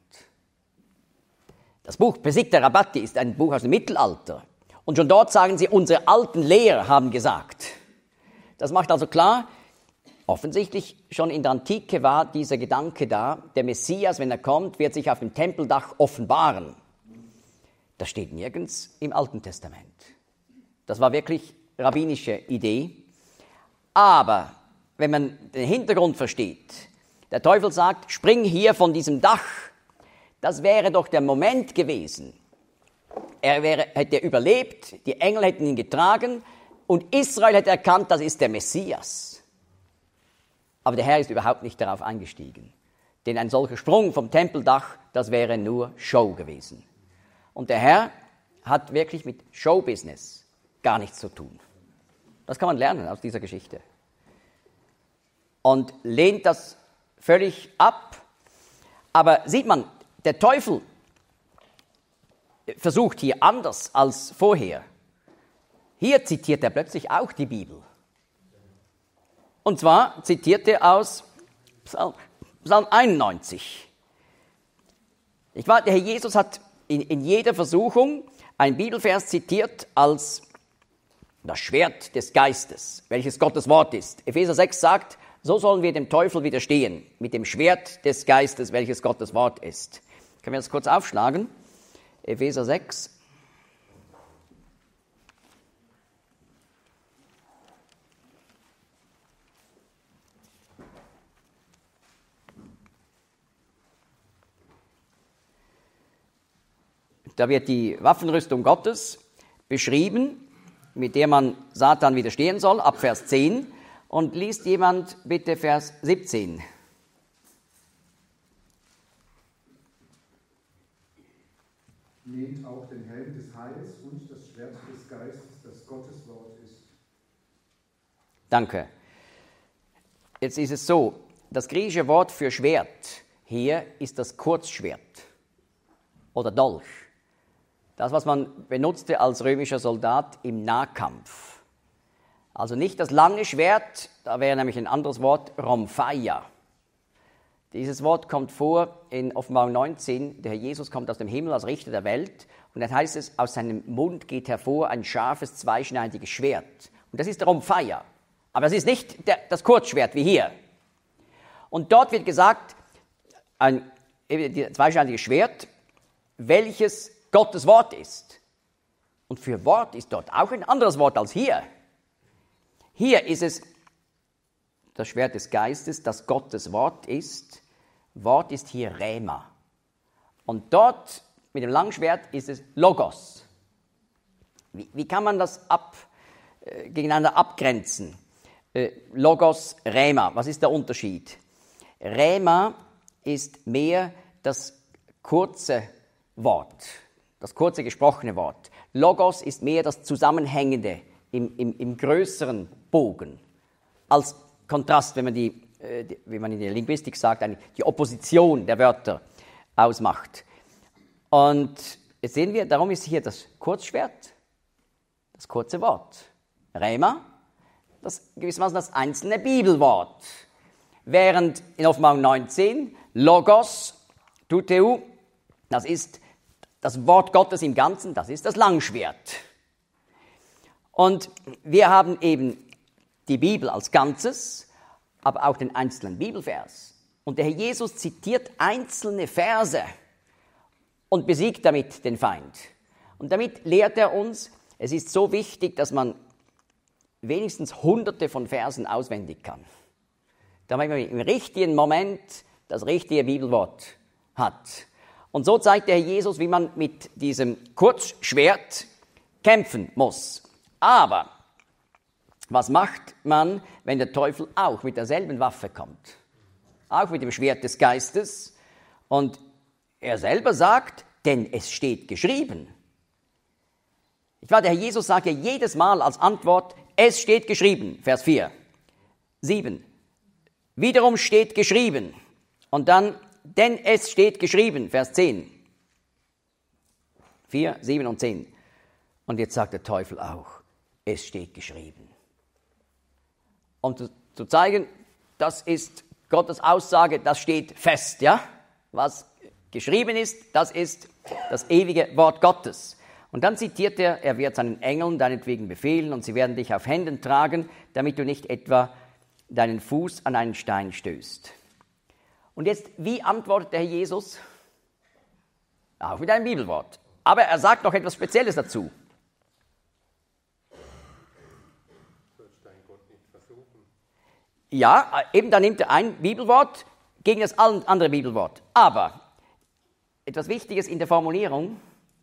Das Buch Pesikta Rabbati ist ein Buch aus dem Mittelalter. Und schon dort sagen sie, unsere alten Lehrer haben gesagt. Das macht also klar, offensichtlich schon in der Antike war dieser Gedanke da, der Messias, wenn er kommt, wird sich auf dem Tempeldach offenbaren. Das steht nirgends im Alten Testament. Das war wirklich rabbinische Idee. Aber wenn man den Hintergrund versteht, der Teufel sagt, spring hier von diesem Dach. Das wäre doch der Moment gewesen. Er wäre, hätte überlebt, die Engel hätten ihn getragen und Israel hätte erkannt, das ist der Messias. Aber der Herr ist überhaupt nicht darauf eingestiegen. Denn ein solcher Sprung vom Tempeldach, das wäre nur Show gewesen. Und der Herr hat wirklich mit Showbusiness gar nichts zu tun. Das kann man lernen aus dieser Geschichte. Und lehnt das völlig ab. Aber sieht man, der Teufel versucht hier anders als vorher. Hier zitiert er plötzlich auch die Bibel. Und zwar zitiert er aus Psalm, Psalm einundneunzig. Ich weiß, der Herr Jesus hat in, in jeder Versuchung einen Bibelvers zitiert als das Schwert des Geistes, welches Gottes Wort ist. Epheser sechs sagt, so sollen wir dem Teufel widerstehen, mit dem Schwert des Geistes, welches Gottes Wort ist. Können wir das kurz aufschlagen? Epheser sechs. Da wird die Waffenrüstung Gottes beschrieben, mit der man Satan widerstehen soll, ab Vers zehn. Und liest jemand bitte Vers siebzehn. Nehmt auch den Helm des Heils und das Schwert des Geistes, das Gottes Wort ist. Danke. Jetzt ist es so, das griechische Wort für Schwert hier ist das Kurzschwert oder Dolch. Das, was man benutzte als römischer Soldat im Nahkampf. Also nicht das lange Schwert, da wäre nämlich ein anderes Wort, Rhomphaia. Dieses Wort kommt vor in Offenbarung neunzehn, der Herr Jesus kommt aus dem Himmel als Richter der Welt und dann heißt es, aus seinem Mund geht hervor ein scharfes, zweischneidiges Schwert. Und das ist der Rhomphaia. Aber das ist nicht der, das Kurzschwert wie hier. Und dort wird gesagt, ein zweischneidiges Schwert, welches Gottes Wort ist. Und für Wort ist dort auch ein anderes Wort als hier. Hier ist es das Schwert des Geistes, das Gottes Wort ist. Wort ist hier Rhema. Und dort mit dem Langschwert ist es Logos. Wie, wie kann man das ab, äh, gegeneinander abgrenzen? Äh, Logos, Rhema, was ist der Unterschied? Rhema ist mehr das kurze Wort, das kurze gesprochene Wort. Logos ist mehr das Zusammenhängende im, im, im größeren Bogen. Als Kontrast, wenn man, die, äh, die, wie man in der Linguistik sagt, eine, die Opposition der Wörter ausmacht. Und jetzt sehen wir, darum ist hier das Kurzschwert, das kurze Wort. Rhema, das gewissermaßen das einzelne Bibelwort. Während in Offenbarung neunzehn Logos, Tuteu, das ist das Wort Gottes im Ganzen, das ist das Langschwert. Und wir haben eben die Bibel als Ganzes, aber auch den einzelnen Bibelvers. Und der Herr Jesus zitiert einzelne Verse und besiegt damit den Feind. Und damit lehrt er uns, es ist so wichtig, dass man wenigstens hunderte von Versen auswendig kann. Damit man im richtigen Moment das richtige Bibelwort hat. Und so zeigt der Herr Jesus, wie man mit diesem Kurzschwert kämpfen muss. Aber was macht man, wenn der Teufel auch mit derselben Waffe kommt? Auch mit dem Schwert des Geistes. Und er selber sagt, denn es steht geschrieben. Ich weiß, der Herr Jesus sagt ja jedes Mal als Antwort, es steht geschrieben, Vers vier. sieben. Wiederum steht geschrieben. Und dann, denn es steht geschrieben, Vers zehn. vier, sieben und zehn. Und jetzt sagt der Teufel auch, es steht geschrieben. Um zu, zu zeigen, das ist Gottes Aussage, das steht fest, ja? Was geschrieben ist, das ist das ewige Wort Gottes. Und dann zitiert er, er wird seinen Engeln deinetwegen befehlen und sie werden dich auf Händen tragen, damit du nicht etwa deinen Fuß an einen Stein stößt. Und jetzt, wie antwortet der Herr Jesus? Auch mit einem Bibelwort. Aber er sagt noch etwas Spezielles dazu. Ja, eben da nimmt er ein Bibelwort gegen das andere Bibelwort. Aber etwas Wichtiges in der Formulierung.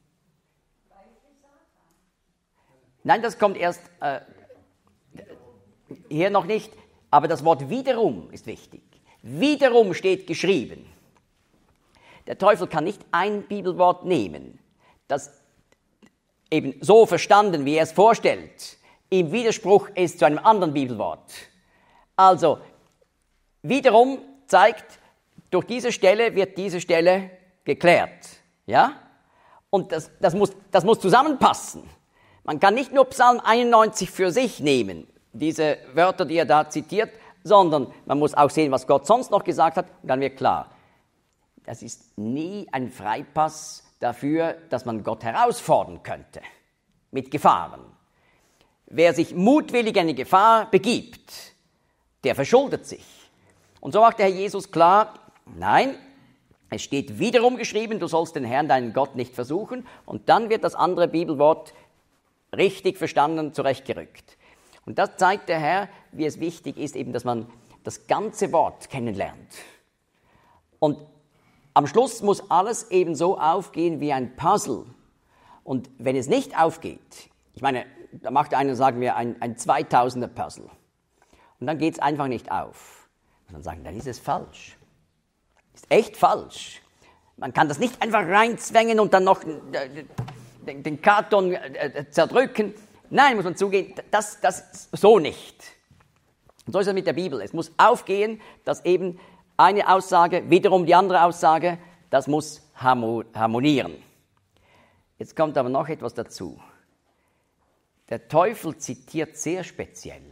Nein, das kommt erst äh, hier noch nicht. Aber das Wort wiederum ist wichtig. Wiederum steht geschrieben. Der Teufel kann nicht ein Bibelwort nehmen, das eben so verstanden, wie er es vorstellt, im Widerspruch ist zu einem anderen Bibelwort. Also, wiederum zeigt, durch diese Stelle wird diese Stelle geklärt. Ja? Und das, das, muss, das muss zusammenpassen. Man kann nicht nur Psalm einundneunzig für sich nehmen, diese Wörter, die er da zitiert, sondern man muss auch sehen, was Gott sonst noch gesagt hat, und dann wird klar, das ist nie ein Freipass dafür, dass man Gott herausfordern könnte, mit Gefahren. Wer sich mutwillig in eine Gefahr begibt, der verschuldet sich. Und so macht der Herr Jesus klar, nein, es steht wiederum geschrieben, du sollst den Herrn, deinen Gott, nicht versuchen. Und dann wird das andere Bibelwort richtig verstanden, zurechtgerückt. Und das zeigt der Herr, wie es wichtig ist, eben, dass man das ganze Wort kennenlernt. Und am Schluss muss alles eben so aufgehen wie ein Puzzle. Und wenn es nicht aufgeht, ich meine, da macht einer, sagen wir, ein, ein zweitausender Puzzle. Und dann geht es einfach nicht auf. Und dann sagen, dann ist es falsch. Ist echt falsch. Man kann das nicht einfach reinzwängen und dann noch den, den Karton zerdrücken. Nein, muss man zugehen, das, das so nicht. Und so ist es mit der Bibel. Es muss aufgehen, dass eben eine Aussage, wiederum die andere Aussage, das muss harmonieren. Jetzt kommt aber noch etwas dazu. Der Teufel zitiert sehr speziell.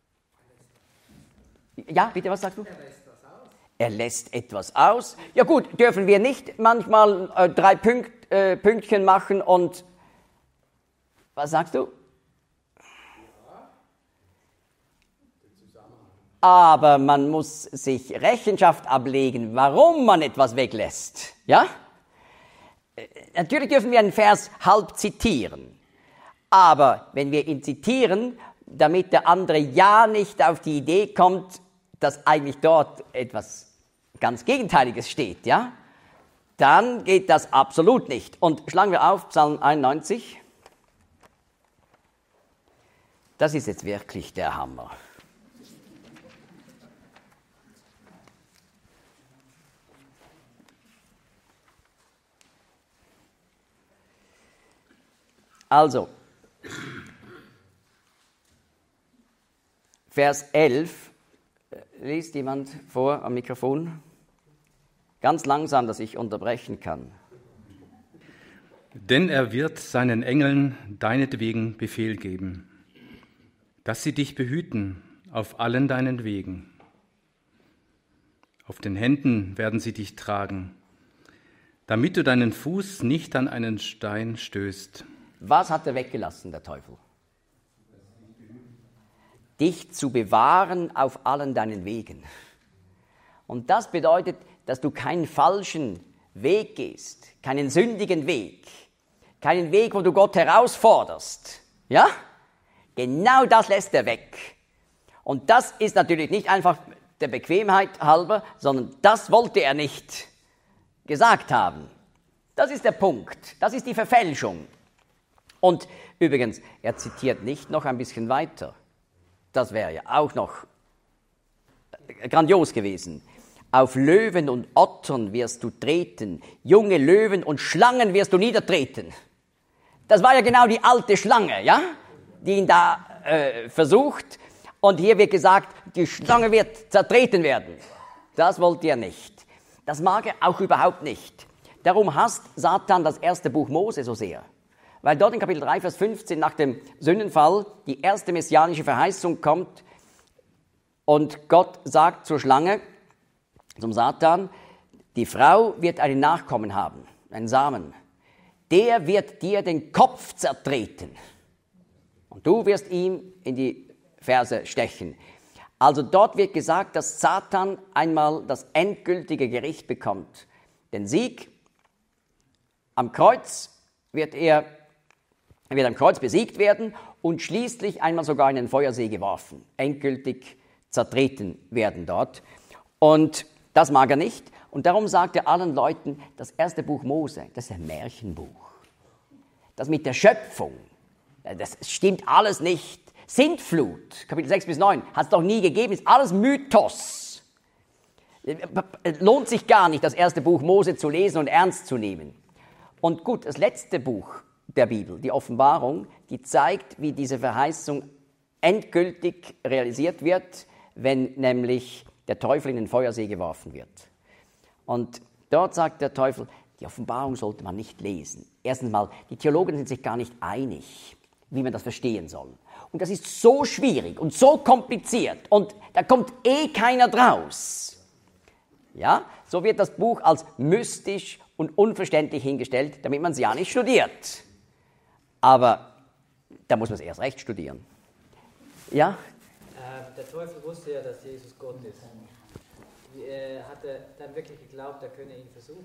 Ja, bitte, was sagst du? Er lässt was aus. Er lässt etwas aus. Ja gut, dürfen wir nicht manchmal äh, drei Pünkt, äh, Pünktchen machen und... Was sagst du? Aber man muss sich Rechenschaft ablegen, warum man etwas weglässt. Ja? Natürlich dürfen wir einen Vers halb zitieren. Aber wenn wir ihn zitieren, damit der andere ja nicht auf die Idee kommt, dass eigentlich dort etwas ganz Gegenteiliges steht, ja, dann geht das absolut nicht. Und schlagen wir auf Psalm einundneunzig. Das ist jetzt wirklich der Hammer. Also, Vers elf, liest jemand vor am Mikrofon? Ganz langsam, dass ich unterbrechen kann. Denn er wird seinen Engeln deinetwegen Befehl geben, dass sie dich behüten auf allen deinen Wegen. Auf den Händen werden sie dich tragen, damit du deinen Fuß nicht an einen Stein stößt. Was hat er weggelassen, der Teufel? Dich zu bewahren auf allen deinen Wegen. Und das bedeutet, dass du keinen falschen Weg gehst, keinen sündigen Weg, keinen Weg, wo du Gott herausforderst. Ja? Genau das lässt er weg. Und das ist natürlich nicht einfach der Bequemheit halber, sondern das wollte er nicht gesagt haben. Das ist der Punkt, das ist die Verfälschung. Und übrigens, er zitiert nicht noch ein bisschen weiter. Das wäre ja auch noch grandios gewesen. Auf Löwen und Ottern wirst du treten, junge Löwen und Schlangen wirst du niedertreten. Das war ja genau die alte Schlange, ja, die ihn da äh, versucht. Und hier wird gesagt, die Schlange wird zertreten werden. Das wollte er nicht. Das mag er auch überhaupt nicht. Darum hasst Satan das erste Buch Mose so sehr. Weil dort in Kapitel drei, Vers fünfzehn nach dem Sündenfall die erste messianische Verheißung kommt und Gott sagt zur Schlange, zum Satan, die Frau wird einen Nachkommen haben, einen Samen. Der wird dir den Kopf zertreten und du wirst ihm in die Ferse stechen. Also dort wird gesagt, dass Satan einmal das endgültige Gericht bekommt. Den Sieg am Kreuz wird er, er wird am Kreuz besiegt werden und schließlich einmal sogar in den Feuersee geworfen, endgültig zertreten werden dort. Und das mag er nicht. Und darum sagt er allen Leuten, das erste Buch Mose, das ist ein Märchenbuch. Das mit der Schöpfung, das stimmt alles nicht. Sintflut, Kapitel sechs bis neun, hat es doch nie gegeben, ist alles Mythos. Lohnt sich gar nicht, das erste Buch Mose zu lesen und ernst zu nehmen. Und gut, das letzte Buch der Bibel, die Offenbarung, die zeigt, wie diese Verheißung endgültig realisiert wird, wenn nämlich der Teufel in den Feuersee geworfen wird. Und dort sagt der Teufel, die Offenbarung sollte man nicht lesen. Erstens mal, die Theologen sind sich gar nicht einig, wie man das verstehen soll. Und das ist so schwierig und so kompliziert und da kommt eh keiner draus. Ja, so wird das Buch als mystisch und unverständlich hingestellt, damit man es ja nicht studiert. Aber da muss man es erst recht studieren. Ja? Äh, der Teufel wusste ja, dass Jesus Gott ist. Wie, äh, hat er dann wirklich geglaubt, er könne ihn versuchen?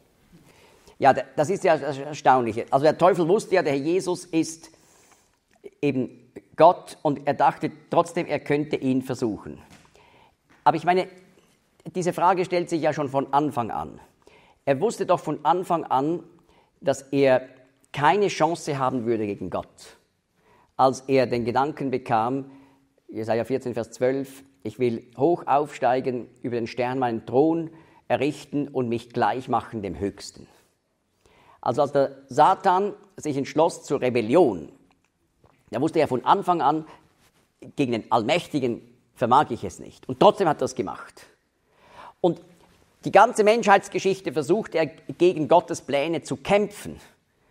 Ja, das ist ja das Erstaunliche. Also der Teufel wusste ja, der Herr Jesus ist eben Gott und er dachte trotzdem, er könnte ihn versuchen. Aber ich meine, diese Frage stellt sich ja schon von Anfang an. Er wusste doch von Anfang an, dass er keine Chance haben würde gegen Gott. Als er den Gedanken bekam, Jesaja vierzehn, Vers zwölf, ich will hoch aufsteigen, über den Stern meinen Thron errichten und mich gleich machen dem Höchsten. Also als der Satan sich entschloss zur Rebellion, da wusste er von Anfang an, gegen den Allmächtigen vermag ich es nicht. Und trotzdem hat er es gemacht. Und die ganze Menschheitsgeschichte versucht er, gegen Gottes Pläne zu kämpfen.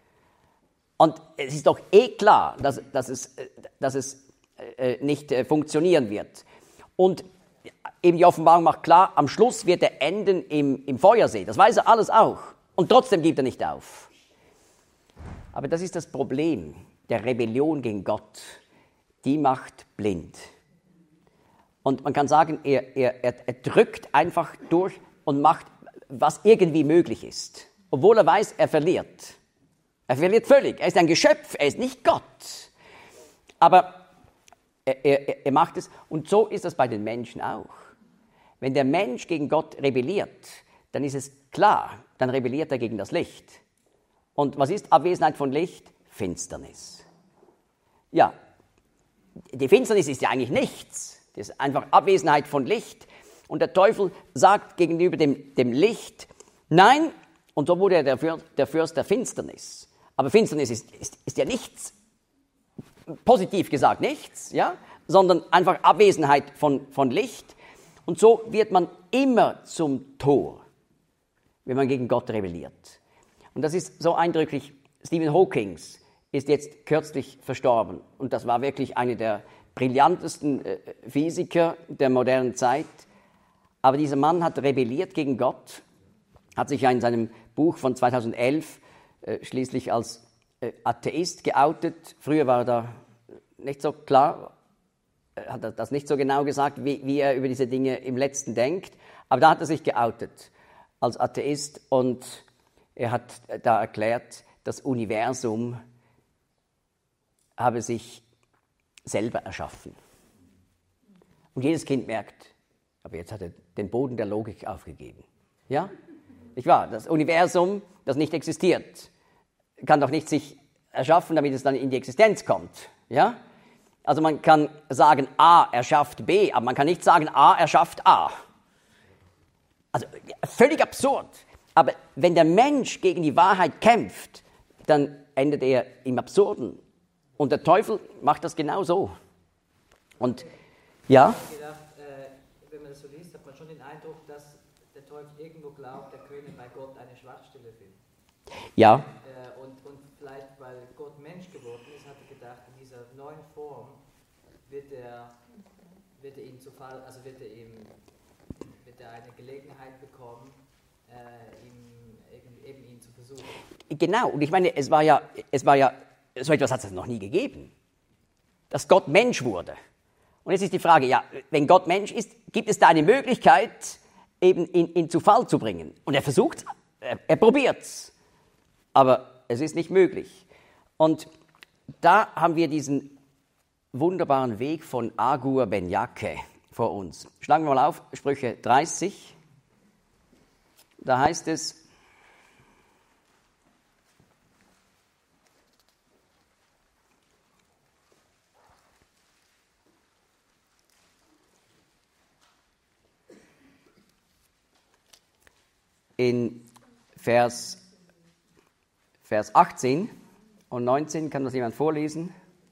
Und es ist doch eh klar, dass, dass es, dass es äh, nicht äh, funktionieren wird. Und eben die Offenbarung macht klar, am Schluss wird er enden im, im Feuersee. Das weiß er alles auch. Und trotzdem gibt er nicht auf. Aber das ist das Problem der Rebellion gegen Gott. Die macht blind. Und man kann sagen, er, er, er drückt einfach durch und macht, was irgendwie möglich ist. Obwohl er weiß, er verliert. Er verliert völlig. Er ist ein Geschöpf, er ist nicht Gott. Aber er, er, er macht es. Und so ist das bei den Menschen auch. Wenn der Mensch gegen Gott rebelliert, dann ist es klar, dann rebelliert er gegen das Licht. Und was ist Abwesenheit von Licht? Finsternis. Ja, die Finsternis ist ja eigentlich nichts. Das ist einfach Abwesenheit von Licht. Und der Teufel sagt gegenüber dem, dem Licht, nein, und so wurde er der, Fürst, der Fürst der Finsternis. Aber Finsternis ist, ist, ist ja nichts, positiv gesagt nichts, ja, sondern einfach Abwesenheit von, von Licht. Und so wird man immer zum Tor, wenn man gegen Gott rebelliert. Und das ist so eindrücklich. Stephen Hawking ist jetzt kürzlich verstorben. Und das war wirklich einer der brillantesten äh, Physiker der modernen Zeit. Aber dieser Mann hat rebelliert gegen Gott, hat sich ja in seinem Buch von zweitausendelf äh, schließlich als äh, Atheist geoutet. Früher war er da nicht so klar, äh, hat er das nicht so genau gesagt, wie, wie er über diese Dinge im Letzten denkt. Aber da hat er sich geoutet als Atheist und er hat da erklärt, das Universum habe sich selber erschaffen. Und jedes Kind merkt, aber jetzt hat er den Boden der Logik aufgegeben. Ja? Nicht wahr? Das Universum, das nicht existiert, kann doch nicht sich erschaffen, damit es dann in die Existenz kommt. Ja? Also man kann sagen, A erschafft B, aber man kann nicht sagen, A erschafft A. Also völlig absurd. Aber wenn der Mensch gegen die Wahrheit kämpft, dann endet er im Absurden. Und der Teufel macht das genau so. Und ja? Ich habe gedacht, äh, wenn man das so liest, hat man schon den Eindruck, dass der Teufel irgendwo glaubt, er könne bei Gott eine Schwachstelle finden. Ja. Äh, und, und vielleicht, weil Gott Mensch geworden ist, hat er gedacht, in dieser neuen Form wird er, wird er ihm zu Fall, also wird er ihm, wird er eine Gelegenheit bekommen, äh, ihm, eben, eben ihn zu versuchen. Genau, und ich meine, es war ja, es war ja, so etwas hat es noch nie gegeben, dass Gott Mensch wurde. Und jetzt ist die Frage, ja, wenn Gott Mensch ist, gibt es da eine Möglichkeit, eben ihn, ihn zu Fall zu bringen? Und er versucht, er, er probiert es. Aber es ist nicht möglich. Und da haben wir diesen wunderbaren Weg von Agur ben Jakeh vor uns. Schlagen wir mal auf, Sprüche dreißig. Da heißt es, in Vers, Vers achtzehn und neunzehn, kann das jemand vorlesen?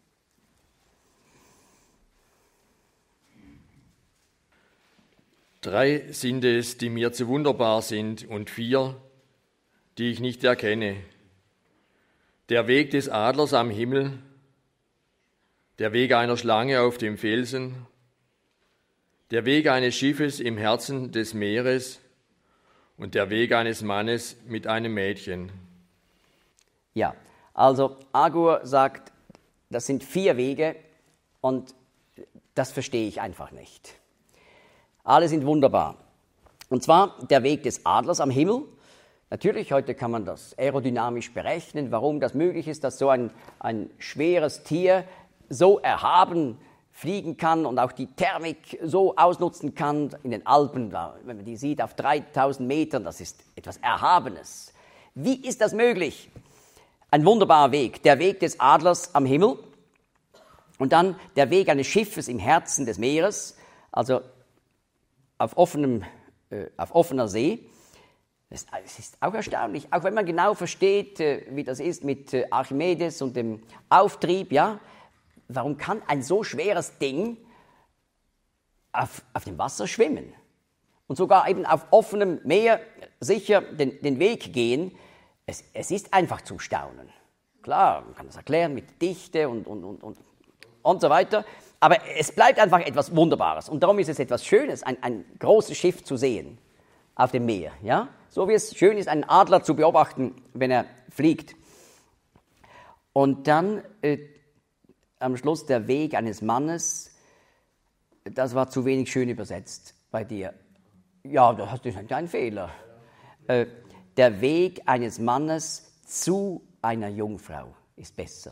Drei sind es, die mir zu wunderbar sind, und vier, die ich nicht erkenne. Der Weg des Adlers am Himmel, der Weg einer Schlange auf dem Felsen, der Weg eines Schiffes im Herzen des Meeres und der Weg eines Mannes mit einem Mädchen. Ja, also Agur sagt, das sind vier Wege und das verstehe ich einfach nicht. Alle sind wunderbar. Und zwar der Weg des Adlers am Himmel. Natürlich, heute kann man das aerodynamisch berechnen, warum das möglich ist, dass so ein, ein schweres Tier so erhaben fliegen kann und auch die Thermik so ausnutzen kann in den Alpen, wenn man die sieht, auf dreitausend Metern, das ist etwas Erhabenes. Wie ist das möglich? Ein wunderbarer Weg, der Weg des Adlers am Himmel und dann der Weg eines Schiffes im Herzen des Meeres, also auf, offenem, äh, auf offener See. Das, das ist auch erstaunlich, auch wenn man genau versteht, äh, wie das ist mit äh, Archimedes und dem Auftrieb, ja. Warum kann ein so schweres Ding auf, auf dem Wasser schwimmen und sogar eben auf offenem Meer sicher den, den Weg gehen? Es, es ist einfach zum Staunen. Klar, man kann das erklären mit Dichte und, und, und, und, und so weiter, aber es bleibt einfach etwas Wunderbares und darum ist es etwas Schönes, ein, ein großes Schiff zu sehen auf dem Meer. Ja? So wie es schön ist, einen Adler zu beobachten, wenn er fliegt. Und dann äh, am Schluss der Weg eines Mannes, das war zu wenig schön übersetzt bei dir. Ja, das ist ein Fehler. Äh, der Weg eines Mannes zu einer Jungfrau ist besser.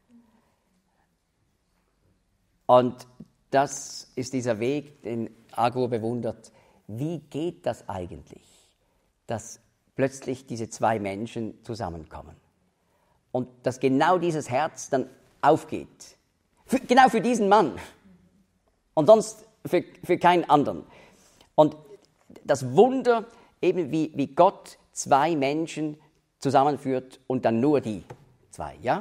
Und das ist dieser Weg, den Agur bewundert. Wie geht das eigentlich, dass plötzlich diese zwei Menschen zusammenkommen? Und dass genau dieses Herz dann aufgeht. Für, genau für diesen Mann. Und sonst für, für keinen anderen. Und das Wunder, eben wie, wie Gott zwei Menschen zusammenführt und dann nur die zwei, ja?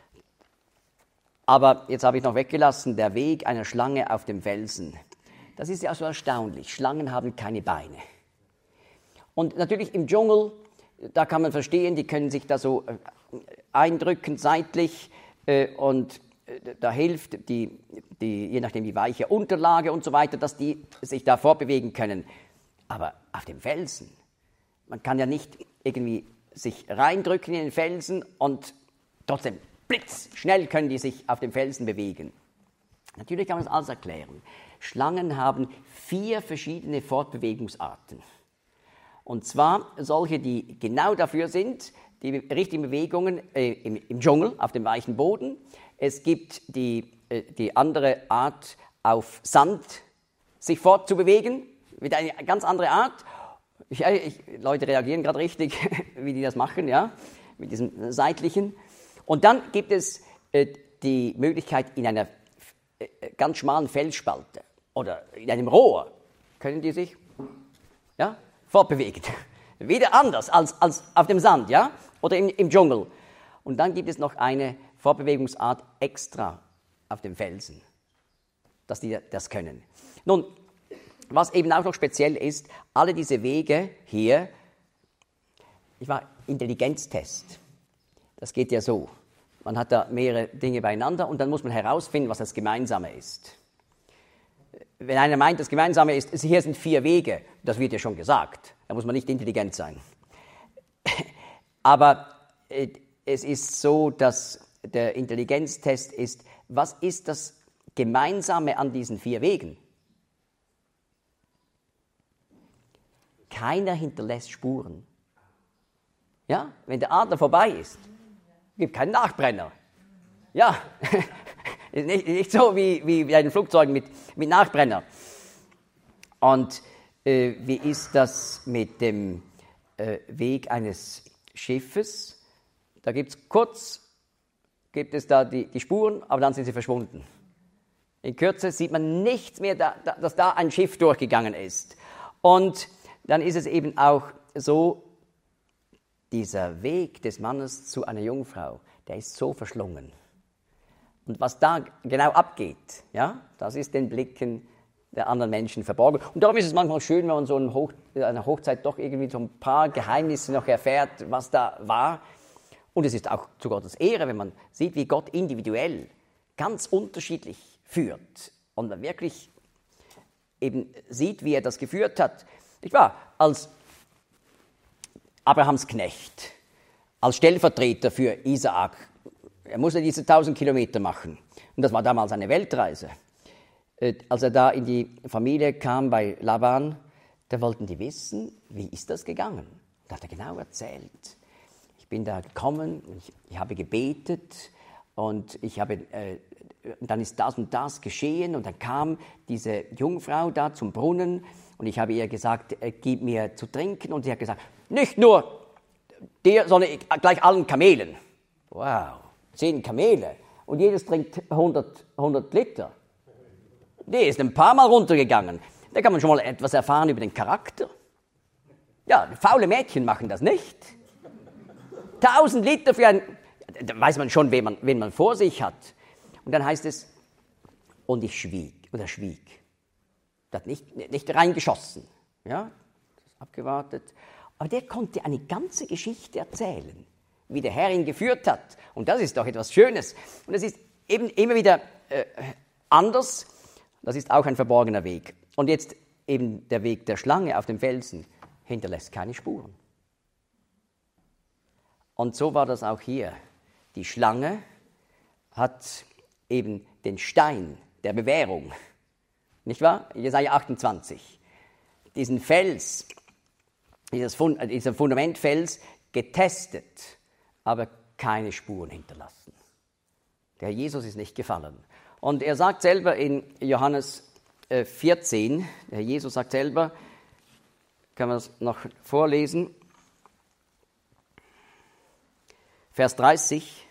Aber jetzt habe ich noch weggelassen, der Weg einer Schlange auf dem Felsen. Das ist ja so erstaunlich. Schlangen haben keine Beine. Und natürlich im Dschungel, da kann man verstehen, die können sich da so eindrücken seitlich äh, und äh, da hilft die, die, je nachdem die weiche Unterlage und so weiter, dass die sich da fortbewegen können. Aber auf dem Felsen, man kann ja nicht irgendwie sich reindrücken in den Felsen und trotzdem blitz, schnell können die sich auf dem Felsen bewegen. Natürlich kann man das alles erklären. Schlangen haben vier verschiedene Fortbewegungsarten. Und zwar solche, die genau dafür sind, die richtigen Bewegungen äh, im, im Dschungel, auf dem weichen Boden. Es gibt die, äh, die andere Art, auf Sand sich fortzubewegen, mit einer ganz anderen Art. Ich, ich, Leute reagieren gerade richtig, wie die das machen, ja, mit diesem seitlichen. Und dann gibt es äh, die Möglichkeit, in einer äh, ganz schmalen Felsspalte oder in einem Rohr, können die sich ja, fortbewegen. Wieder anders als, als auf dem Sand, ja, oder im, im Dschungel. Und dann gibt es noch eine Fortbewegungsart extra auf dem Felsen, dass die das können. Nun, was eben auch noch speziell ist, alle diese Wege hier, ich war Intelligenztest. Das geht ja so. Man hat da mehrere Dinge beieinander und dann muss man herausfinden, was das Gemeinsame ist. Wenn einer meint, das Gemeinsame ist, hier sind vier Wege, das wird ja schon gesagt, da muss man nicht intelligent sein. Aber äh, es ist so, dass der Intelligenztest ist, was ist das Gemeinsame an diesen vier Wegen? Keiner hinterlässt Spuren. Ja, wenn der Adler vorbei ist, Es gibt keinen Nachbrenner. Ja, ist nicht, nicht so wie, wie bei den Flugzeugen mit, mit Nachbrenner. Und äh, wie ist das mit dem äh, Weg eines Schiffes? Da gibt es kurz, gibt es da die, die Spuren, aber dann sind sie verschwunden. In Kürze sieht man nichts mehr, da, da, dass da ein Schiff durchgegangen ist. Und dann ist es eben auch so, dieser Weg des Mannes zu einer Jungfrau, der ist so verschlungen. Und was da genau abgeht, ja, das ist den Blicken der anderen Menschen verborgen. Und darum ist es manchmal schön, wenn man so in Hoch, einer Hochzeit doch irgendwie so ein paar Geheimnisse noch erfährt, was da war. Und es ist auch zu Gottes Ehre, wenn man sieht, wie Gott individuell ganz unterschiedlich führt. Und man wirklich eben sieht, wie er das geführt hat. Nicht wahr? Als Abrahams Knecht, als Stellvertreter für Isaak. Er musste diese tausend Kilometer machen. Und das war damals eine Weltreise. Als er da in die Familie kam bei Laban, da wollten die wissen, wie ist das gegangen? Da hat er genau erzählt. Ich bin da gekommen, ich, ich habe gebetet und ich habe, äh, dann ist das und das geschehen und dann kam diese Jungfrau da zum Brunnen und ich habe ihr gesagt, äh, gib mir zu trinken und sie hat gesagt, nicht nur dir, sondern gleich allen Kamelen. Wow, zehn Kamele und jedes trinkt hundert, hundert Liter. Die ist ein paar Mal runtergegangen. Da kann man schon mal etwas erfahren über den Charakter. Ja, faule Mädchen machen das nicht. Tausend Liter für ein... Da weiß man schon, wen man, wen man vor sich hat. Und dann heißt es, und ich schwieg, oder schwieg. Der hat nicht, nicht reingeschossen. Ja, abgewartet. Aber der konnte eine ganze Geschichte erzählen, wie der Herr ihn geführt hat. Und das ist doch etwas Schönes. Und es ist eben immer wieder äh, anders. Das ist auch ein verborgener Weg. Und jetzt eben der Weg der Schlange auf dem Felsen hinterlässt keine Spuren. Und so war das auch hier. Die Schlange hat eben den Stein der Bewährung, nicht wahr? Jesaja achtundzwanzig. Diesen Fels, dieses Fund, dieser Fundamentfels getestet, aber keine Spuren hinterlassen. Der Jesus ist nicht gefallen. Und er sagt selber in Johannes vierzehn, der Herr Jesus sagt selber, kann man das noch vorlesen, Vers dreißig.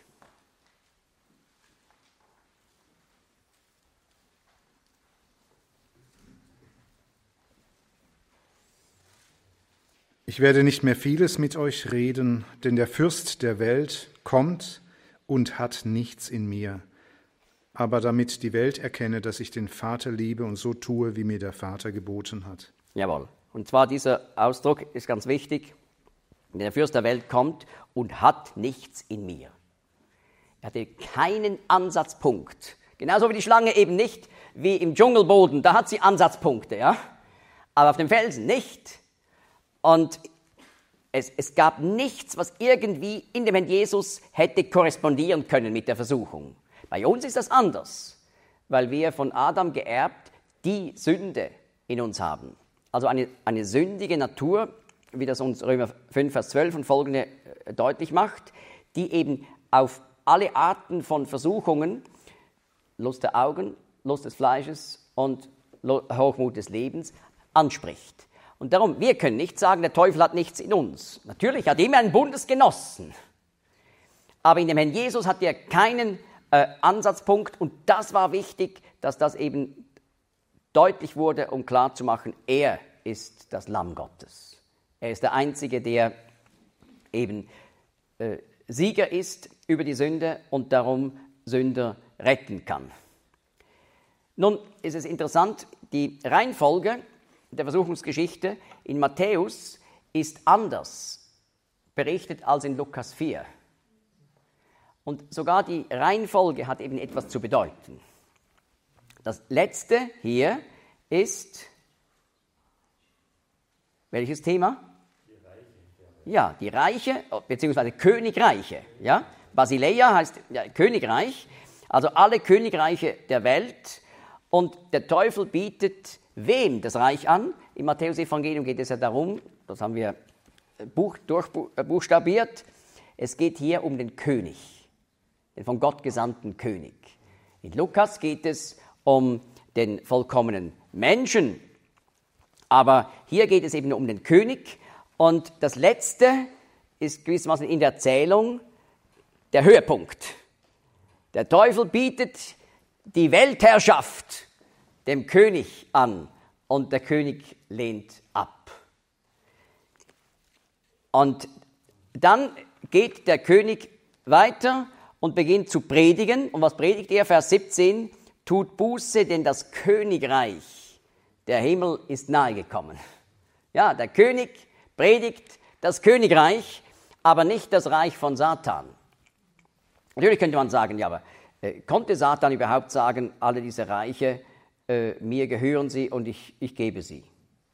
Ich werde nicht mehr vieles mit euch reden, denn der Fürst der Welt kommt und hat nichts in mir. Aber damit die Welt erkenne, dass ich den Vater liebe und so tue, wie mir der Vater geboten hat. Jawohl. Und zwar dieser Ausdruck ist ganz wichtig. Der Fürst der Welt kommt und hat nichts in mir. Er hatte keinen Ansatzpunkt. Genauso wie die Schlange eben nicht, wie im Dschungelboden. Da hat sie Ansatzpunkte, ja. Aber auf dem Felsen nicht. Und es, es gab nichts, was irgendwie in dem Herrn Jesus hätte korrespondieren können mit der Versuchung. Bei uns ist das anders, weil wir von Adam geerbt die Sünde in uns haben. Also eine, eine sündige Natur, wie das uns Römer fünf, Vers zwölf und folgende deutlich macht, die eben auf alle Arten von Versuchungen, Lust der Augen, Lust des Fleisches und Hochmut des Lebens anspricht. Und darum, wir können nicht sagen, der Teufel hat nichts in uns. Natürlich hat er immer einen Bundesgenossen. Aber in dem Herrn Jesus hat er keinen äh, Ansatzpunkt. Und das war wichtig, dass das eben deutlich wurde, um klarzumachen, er ist das Lamm Gottes. Er ist der Einzige, der eben äh, Sieger ist über die Sünde und darum Sünder retten kann. Nun ist es interessant, die Reihenfolge der Versuchungsgeschichte in Matthäus ist anders berichtet als in Lukas vier. Und sogar die Reihenfolge hat eben etwas zu bedeuten. Das letzte hier ist, welches Thema? Ja, die Reiche, beziehungsweise Königreiche. Ja? Basileia heißt ja, Königreich, also alle Königreiche der Welt. Und der Teufel bietet wem das Reich an? Im Matthäus-Evangelium geht es ja darum, das haben wir Buch, durchbuchstabiert, Es geht hier um den König, den von Gott gesandten König. In Lukas geht es um den vollkommenen Menschen, aber hier geht es eben um den König. Und das Letzte ist gewissermaßen in der Erzählung der Höhepunkt. Der Teufel bietet die Weltherrschaft dem König an und der König lehnt ab. Und dann geht der König weiter und beginnt zu predigen. Und was predigt er? Vers siebzehn, tut Buße, denn das Königreich der Himmel ist nahe gekommen. Ja, der König predigt das Königreich, aber nicht das Reich von Satan. Natürlich könnte man sagen, ja, aber äh, konnte Satan überhaupt sagen, alle diese Reiche, äh, mir gehören sie und ich, ich gebe sie?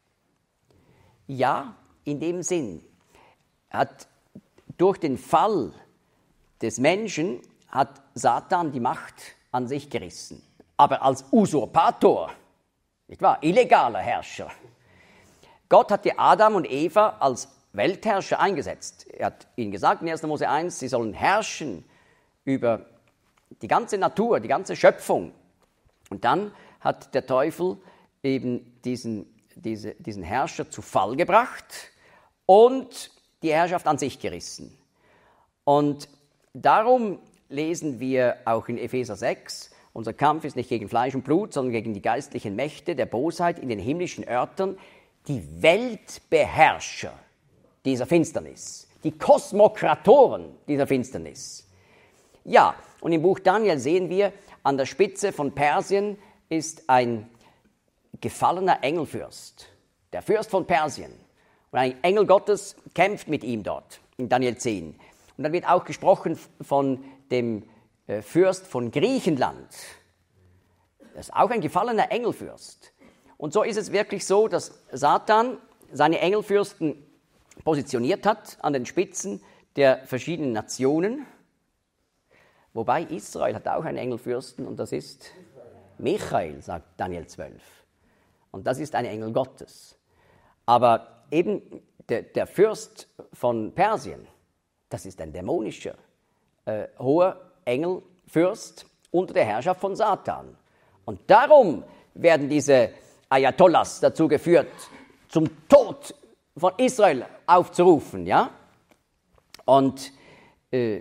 Ja, in dem Sinn hat durch den Fall des Menschen hat Satan die Macht an sich gerissen. Aber als Usurpator, nicht wahr? Illegaler Herrscher. Gott hatte Adam und Eva als Weltherrscher eingesetzt. Er hat ihnen gesagt in erster Mose eins, sie sollen herrschen über die ganze Natur, die ganze Schöpfung. Und dann hat der Teufel eben diesen, diese, diesen Herrscher zu Fall gebracht und die Herrschaft an sich gerissen. Und darum lesen wir auch in Epheser sechs, unser Kampf ist nicht gegen Fleisch und Blut, sondern gegen die geistlichen Mächte der Bosheit in den himmlischen Örtern, die Weltbeherrscher dieser Finsternis, die Kosmokratoren dieser Finsternis. Ja, und im Buch Daniel sehen wir, an der Spitze von Persien ist ein gefallener Engelfürst, der Fürst von Persien. Und ein Engel Gottes kämpft mit ihm dort, in Daniel zehn. Und dann wird auch gesprochen von dem äh, Fürst von Griechenland. Das ist auch ein gefallener Engelfürst. Und so ist es wirklich so, dass Satan seine Engelfürsten positioniert hat an den Spitzen der verschiedenen Nationen. Wobei Israel hat auch einen Engelfürsten und das ist Michael, sagt Daniel zwölf. Und das ist ein Engel Gottes. Aber eben der, der Fürst von Persien, das ist ein dämonischer, äh, hoher Engelfürst unter der Herrschaft von Satan. Und darum werden diese Ayatollahs dazu geführt, zum Tod von Israel aufzurufen, ja? Und äh,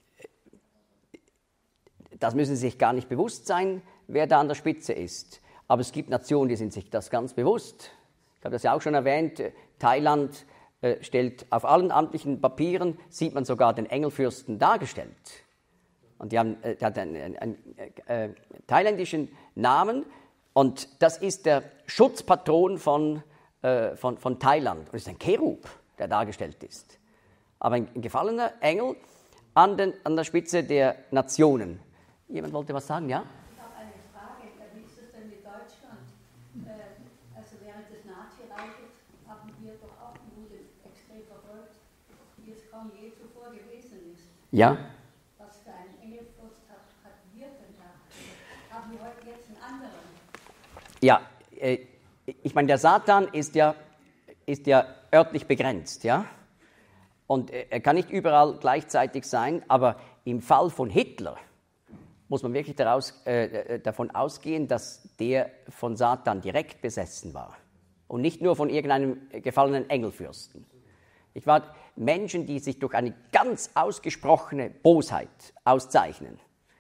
das müssen Sie sich gar nicht bewusst sein, wer da an der Spitze ist. Aber es gibt Nationen, die sind sich das ganz bewusst. Ich habe das ja auch schon erwähnt, Thailand äh, stellt auf allen amtlichen Papieren, sieht man sogar den Engelfürsten dargestellt. Und die haben, äh, der hat einen, einen, einen äh, thailändischen Namen und das ist der Schutzpatron von, äh, von, von Thailand. Und es ist ein Cherub, der dargestellt ist. Aber ein, ein gefallener Engel an, den, an der Spitze der Nationen. Jemand wollte was sagen, ja? Ich habe eine Frage. Wie ist es denn mit Deutschland? Äh, also während des Nazireiches haben wir doch auch Juden extrem verfolgt, wie es kaum je zuvor gewesen ist. Ja. Was für einen Engelfürst hat, hatten wir denn da? Haben wir heute jetzt einen anderen? Ja, äh, ich meine, der Satan ist ja, ist ja örtlich begrenzt, ja? Und äh, er kann nicht überall gleichzeitig sein, aber im Fall von Hitler muss man wirklich daraus, äh, davon ausgehen, dass der von Satan direkt besessen war und nicht nur von irgendeinem gefallenen Engelfürsten. Ich war Menschen, die sich durch eine ganz ausgesprochene Bosheit auszeichnen.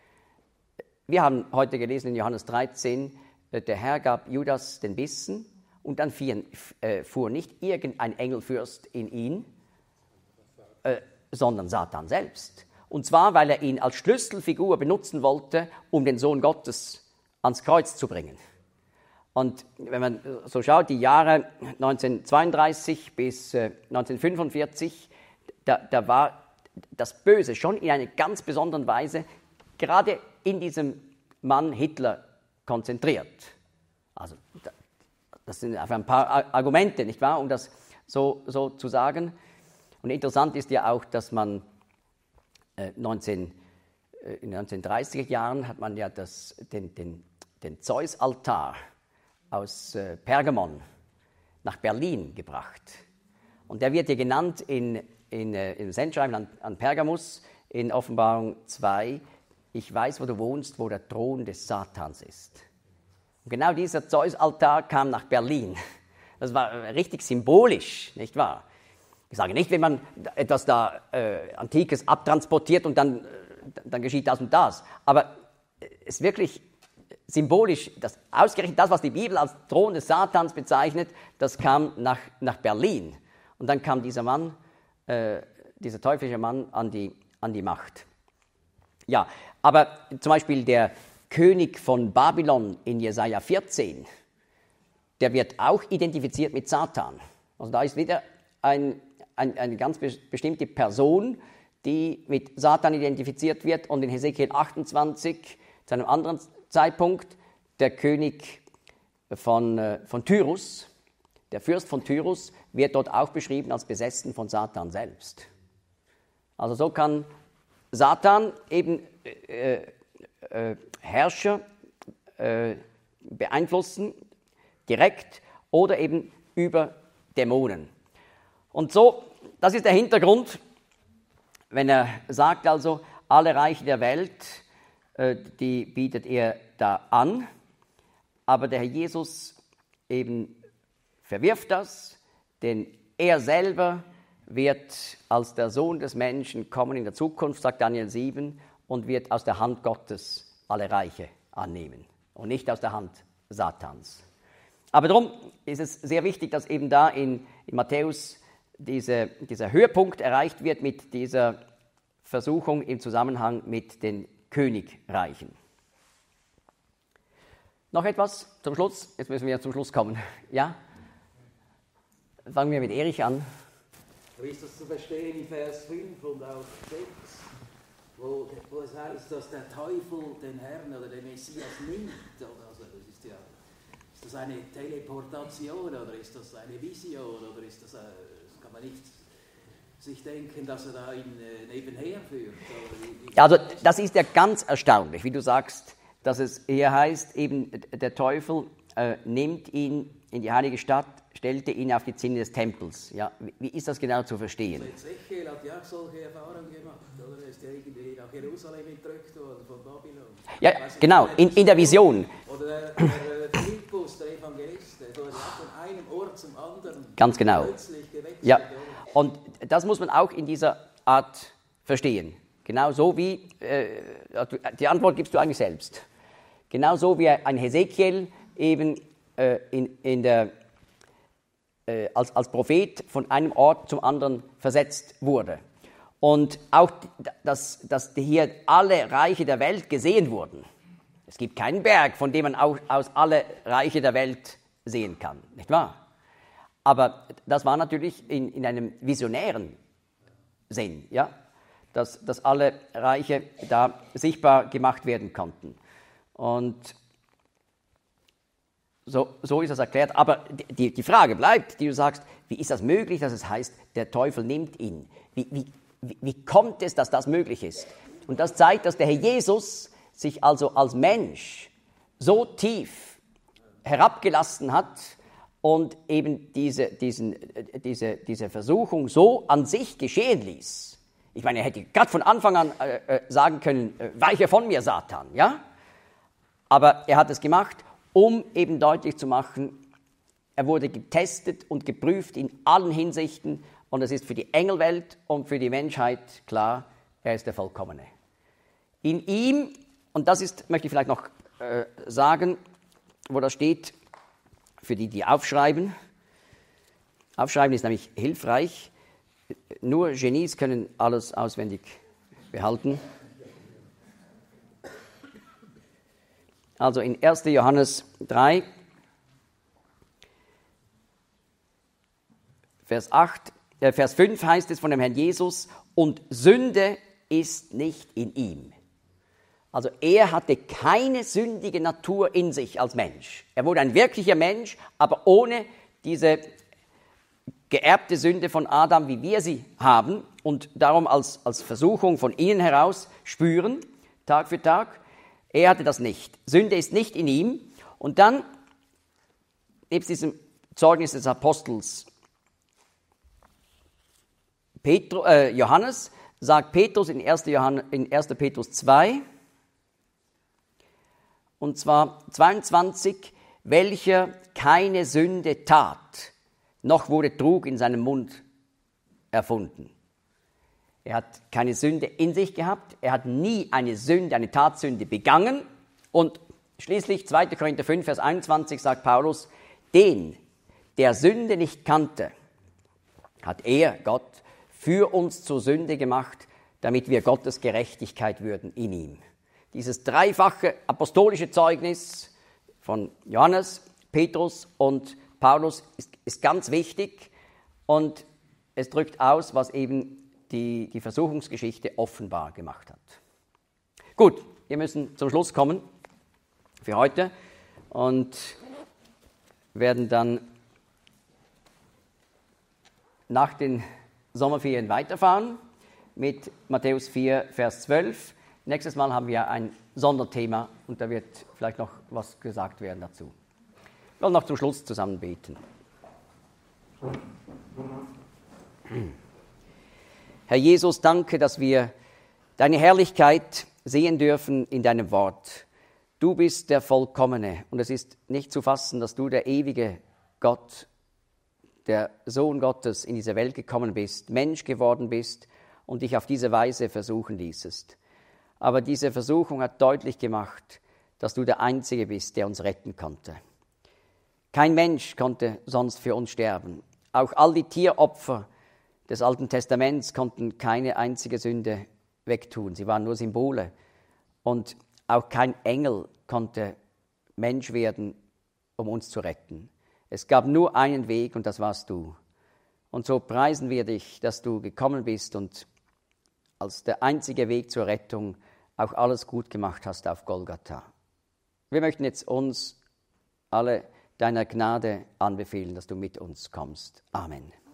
Wir haben heute gelesen in Johannes dreizehn, äh, der Herr gab Judas den Bissen und dann fuhr, äh, fuhr nicht irgendein Engelfürst in ihn, äh, sondern Satan selbst. Und zwar, weil er ihn als Schlüsselfigur benutzen wollte, um den Sohn Gottes ans Kreuz zu bringen. Und wenn man so schaut, die Jahre neunzehnhundertzweiunddreißig bis neunzehnhundertfünfundvierzig, da, da war das Böse schon in einer ganz besonderen Weise gerade in diesem Mann Hitler konzentriert. Also das sind einfach ein paar Argumente, nicht wahr, um das so, so zu sagen. Und interessant ist ja auch, dass man neunzehn, in den neunzehnhundertdreißiger Jahren hat man ja das, den, den, den Zeus-Altar aus äh, Pergamon nach Berlin gebracht. Und der wird ja genannt in in, äh, im Sendschreiben an, an Pergamus in Offenbarung zwei, ich weiß, wo du wohnst, wo der Thron des Satans ist. Und genau dieser Zeus-Altar kam nach Berlin. Das war richtig symbolisch, nicht wahr? Ich sage nicht, wenn man etwas da äh, Antikes abtransportiert und dann, äh, dann geschieht das und das. Aber es ist wirklich symbolisch, dass ausgerechnet das, was die Bibel als Thron des Satans bezeichnet, das kam nach, nach Berlin. Und dann kam dieser Mann, äh, dieser teuflische Mann an die, an die Macht. Ja, aber zum Beispiel der König von Babylon in Jesaja vierzehn, der wird auch identifiziert mit Satan. Also da ist wieder ein, ein, eine ganz bestimmte Person, die mit Satan identifiziert wird. Und in Hesekiel achtundzwanzig, zu einem anderen Zeitpunkt, der König von, von Tyrus, der Fürst von Tyrus, wird dort auch beschrieben als besessen von Satan selbst. Also so kann Satan eben äh, äh, Herrscher äh, beeinflussen, direkt oder eben über Dämonen. Und so, das ist der Hintergrund, wenn er sagt also, alle Reiche der Welt, äh, die bietet er da an, aber der Herr Jesus eben verwirft das, denn er selber wird als der Sohn des Menschen kommen in der Zukunft, sagt Daniel sieben, und wird aus der Hand Gottes alle Reiche annehmen und nicht aus der Hand Satans. Aber darum ist es sehr wichtig, dass eben da in, in Matthäus diese, dieser Höhepunkt erreicht wird mit dieser Versuchung im Zusammenhang mit den Königreichen. Noch etwas zum Schluss? Jetzt müssen wir zum Schluss kommen. Ja? Fangen wir mit Erich an. Wie ist das zu verstehen in Vers fünf und auch sechs, wo, wo es heißt, dass der Teufel den Herrn oder den Messias nimmt? Also das ist, ja, ist das eine Teleportation oder ist das eine Vision oder ist das, das kann man nicht sich denken, dass er da ihn äh, nebenher führt? Wie, wie also das ist ja ganz erstaunlich, wie du sagst, dass es hier heißt, eben der Teufel äh, nimmt ihn in die heilige Stadt, stellte ihn auf die Zinne des Tempels. Ja, wie, wie ist das genau zu verstehen? Also Ezechiel hat ja auch solche Erfahrungen gemacht, oder? Er ist ja irgendwie nach Jerusalem entrückt worden von Babylon. Ja, genau, in, in der Vision. Oder der, der Philippus, der Evangelist, der wurde auch von einem Ort zum anderen Ganz genau. plötzlich gewechselt. Ja, und das muss man auch in dieser Art verstehen. Genau so wie, äh, die Antwort gibst du eigentlich selbst. Genau so wie ein Hesekiel eben äh, in, in der, äh, als, als Prophet von einem Ort zum anderen versetzt wurde. Und auch, dass, dass hier alle Reiche der Welt gesehen wurden. Es gibt keinen Berg, von dem man auch aus alle Reiche der Welt sehen kann, nicht wahr? Aber das war natürlich in, in einem visionären Sinn, ja? dass, dass alle Reiche da sichtbar gemacht werden konnten. Und so, so ist das erklärt. Aber die, die Frage bleibt, die du sagst, wie ist das möglich, dass es heißt, der Teufel nimmt ihn? Wie, wie, wie kommt es, dass das möglich ist? Und das zeigt, dass der Herr Jesus sich also als Mensch so tief herabgelassen hat und eben diese, diesen, diese, diese Versuchung so an sich geschehen ließ. Ich meine, er hätte gerade von Anfang an äh, sagen können, äh, weiche von mir, Satan, ja? Aber er hat es gemacht, um eben deutlich zu machen, er wurde getestet und geprüft in allen Hinsichten und es ist für die Engelwelt und für die Menschheit klar, er ist der Vollkommene. In ihm, und das ist, möchte ich vielleicht noch äh, sagen, wo das steht, für die, die aufschreiben. Aufschreiben ist nämlich hilfreich. Nur Genies können alles auswendig behalten. Also in erster Johannes drei, Vers acht, äh, Vers fünf heißt es von dem Herrn Jesus, und Sünde ist nicht in ihm. Also er hatte keine sündige Natur in sich als Mensch. Er wurde ein wirklicher Mensch, aber ohne diese geerbte Sünde von Adam, wie wir sie haben und darum als, als Versuchung von innen heraus spüren, Tag für Tag. Er hatte das nicht. Sünde ist nicht in ihm. Und dann, nebst diesem Zeugnis des Apostels Petru, äh, Johannes sagt Petrus in erster Johann, in erster Petrus zwei, und zwar zweiundzwanzig, welcher keine Sünde tat, noch wurde Trug in seinem Mund erfunden. Er hat keine Sünde in sich gehabt, er hat nie eine Sünde, eine Tatsünde begangen. Und schließlich zweiter Korinther fünf, Vers einundzwanzig sagt Paulus, den, der Sünde nicht kannte, hat er, Gott, für uns zur Sünde gemacht, damit wir Gottes Gerechtigkeit würden in ihm. Dieses dreifache apostolische Zeugnis von Johannes, Petrus und Paulus ist, ist ganz wichtig und es drückt aus, was eben die, die Versuchungsgeschichte offenbar gemacht hat. Gut, wir müssen zum Schluss kommen für heute und werden dann nach den Sommerferien weiterfahren mit Matthäus vier, Vers zwölf. Nächstes Mal haben wir ein Sonderthema und da wird vielleicht noch was gesagt werden dazu. Wir wollen noch zum Schluss zusammen beten. Herr Jesus, danke, dass wir deine Herrlichkeit sehen dürfen in deinem Wort. Du bist der Vollkommene und es ist nicht zu fassen, dass du der ewige Gott, der Sohn Gottes in diese Welt gekommen bist, Mensch geworden bist und dich auf diese Weise versuchen ließest. Aber diese Versuchung hat deutlich gemacht, dass du der Einzige bist, der uns retten konnte. Kein Mensch konnte sonst für uns sterben. Auch all die Tieropfer des Alten Testaments konnten keine einzige Sünde wegtun. Sie waren nur Symbole. Und auch kein Engel konnte Mensch werden, um uns zu retten. Es gab nur einen Weg und das warst du. Und so preisen wir dich, dass du gekommen bist und als der einzige Weg zur Rettung auch alles gut gemacht hast auf Golgatha. Wir möchten jetzt uns alle deiner Gnade anbefehlen, dass du mit uns kommst. Amen.